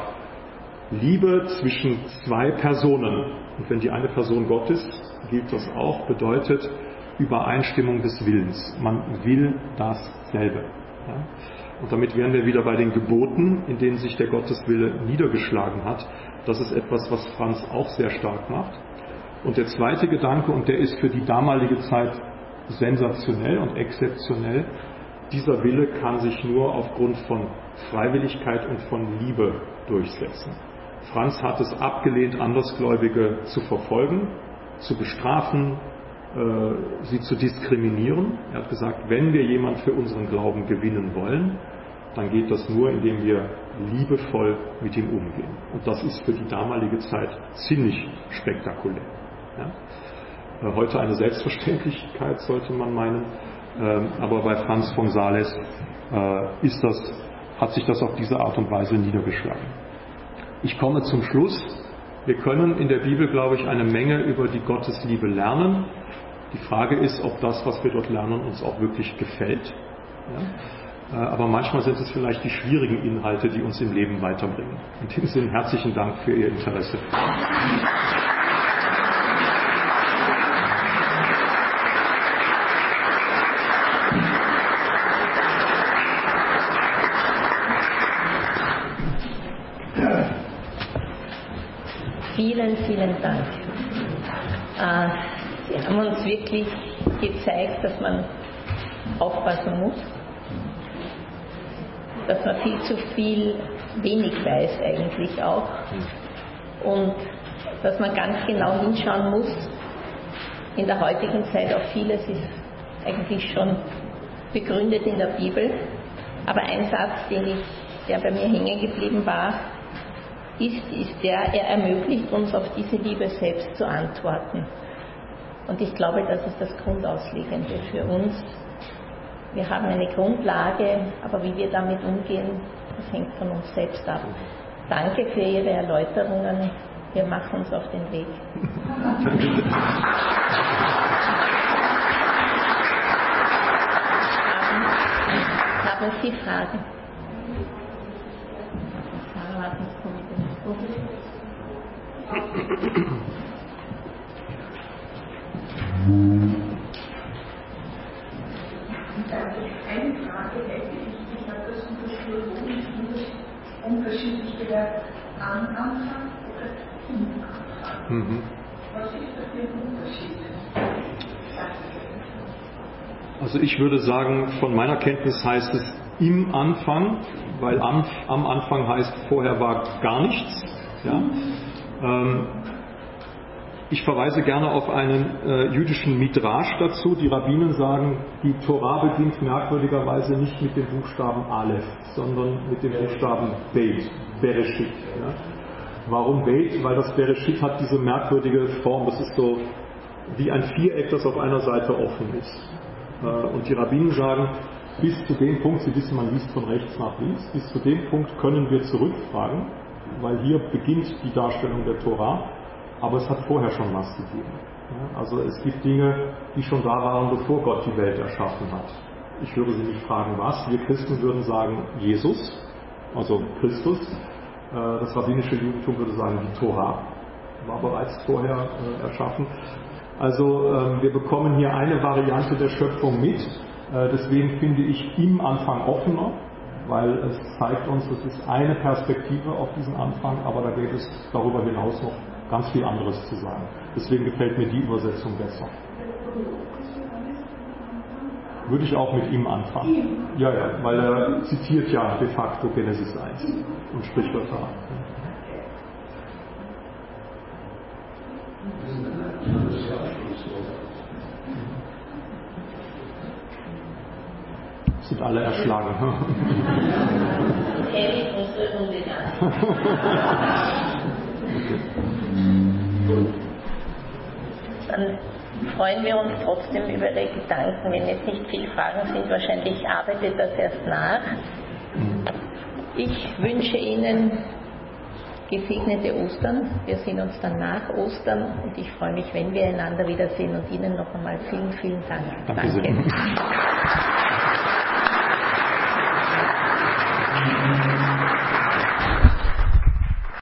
A: Liebe zwischen zwei Personen. Und wenn die eine Person Gott ist, gilt das auch, bedeutet Übereinstimmung des Willens. Man will dasselbe. Ja? Und damit wären wir wieder bei den Geboten, in denen sich der Gotteswille niedergeschlagen hat. Das ist etwas, was Franz auch sehr stark macht. Und der zweite Gedanke, und der ist für die damalige Zeit sensationell und exzeptionell: Dieser Wille kann sich nur aufgrund von Freiwilligkeit und von Liebe durchsetzen. Franz hat es abgelehnt, Andersgläubige zu verfolgen, zu bestrafen, äh, sie zu diskriminieren. Er hat gesagt, wenn wir jemanden für unseren Glauben gewinnen wollen, dann geht das nur, indem wir liebevoll mit ihm umgehen. Und das ist für die damalige Zeit ziemlich spektakulär. Ja? Äh, heute eine Selbstverständlichkeit, sollte man meinen. Aber bei Franz von Sales äh, ist das, hat sich das auf diese Art und Weise niedergeschlagen. Ich komme zum Schluss. Wir können in der Bibel, glaube ich, eine Menge über die Gottesliebe lernen. Die Frage ist, ob das, was wir dort lernen, uns auch wirklich gefällt. Ja? Äh, aber manchmal sind es vielleicht die schwierigen Inhalte, die uns im Leben weiterbringen. In dem Sinne herzlichen Dank für Ihr Interesse.
B: Vielen, vielen Dank. Äh, Sie haben uns wirklich gezeigt, dass man aufpassen muss, dass man viel zu viel wenig weiß eigentlich auch, und dass man ganz genau hinschauen muss. In der heutigen Zeit auch vieles ist eigentlich schon begründet in der Bibel, aber ein Satz, den ich, der bei mir hängen geblieben war, ist, ist der, er ermöglicht uns, auf diese Liebe selbst zu antworten. Und ich glaube, das ist das Grundauslegende für uns. Wir haben eine Grundlage, aber wie wir damit umgehen, das hängt von uns selbst ab. Danke für Ihre Erläuterungen. Wir machen uns auf den Weg. haben, haben Sie Fragen?
C: Eine Frage hätte ich, ich habe das unter theologisch unterschiedlich gehört, am Anfang oder im Anfang. Mhm. Was ist das für ein Unterschied?
A: Also ich würde sagen, von meiner Kenntnis heißt es im Anfang, weil am, am Anfang heißt, vorher war gar nichts. Ja? Ähm, ich verweise gerne auf einen äh, jüdischen Midrash dazu. Die Rabbinen sagen, die Tora beginnt merkwürdigerweise nicht mit dem Buchstaben Aleph, sondern mit dem Buchstaben Bet, Bereshit. Ja? Warum Beit? Weil das Bereshit hat diese merkwürdige Form. Das ist so wie ein Viereck, das auf einer Seite offen ist. Und die Rabbinen sagen, bis zu dem Punkt, Sie wissen, man liest von rechts nach links, bis zu dem Punkt können wir zurückfragen, weil hier beginnt die Darstellung der Tora, aber es hat vorher schon was gegeben. Also es gibt Dinge, die schon da waren, bevor Gott die Welt erschaffen hat. Ich höre Sie nicht fragen, was. Wir Christen würden sagen, Jesus, also Christus. Das rabbinische Judentum würde sagen, die Tora war bereits vorher erschaffen. Also wir bekommen hier eine Variante der Schöpfung mit. Deswegen finde ich im Anfang offener, weil es zeigt uns, das ist eine Perspektive auf diesen Anfang, aber da gibt es darüber hinaus noch ganz viel anderes zu sagen. Deswegen gefällt mir die Übersetzung besser. Würde ich auch mit ihm anfangen. Ja, ja, weil er zitiert ja de facto Genesis eins und Sprichwörter an. Sind alle erschlagen.
B: Dann freuen wir uns trotzdem über Ihre Gedanken. Wenn jetzt nicht viele Fragen sind, wahrscheinlich arbeitet das erst nach. Ich wünsche Ihnen gesegnete Ostern. Wir sehen uns dann nach Ostern und ich freue mich, wenn wir einander wiedersehen und Ihnen noch einmal vielen, vielen Dank.
A: Danke. Danke.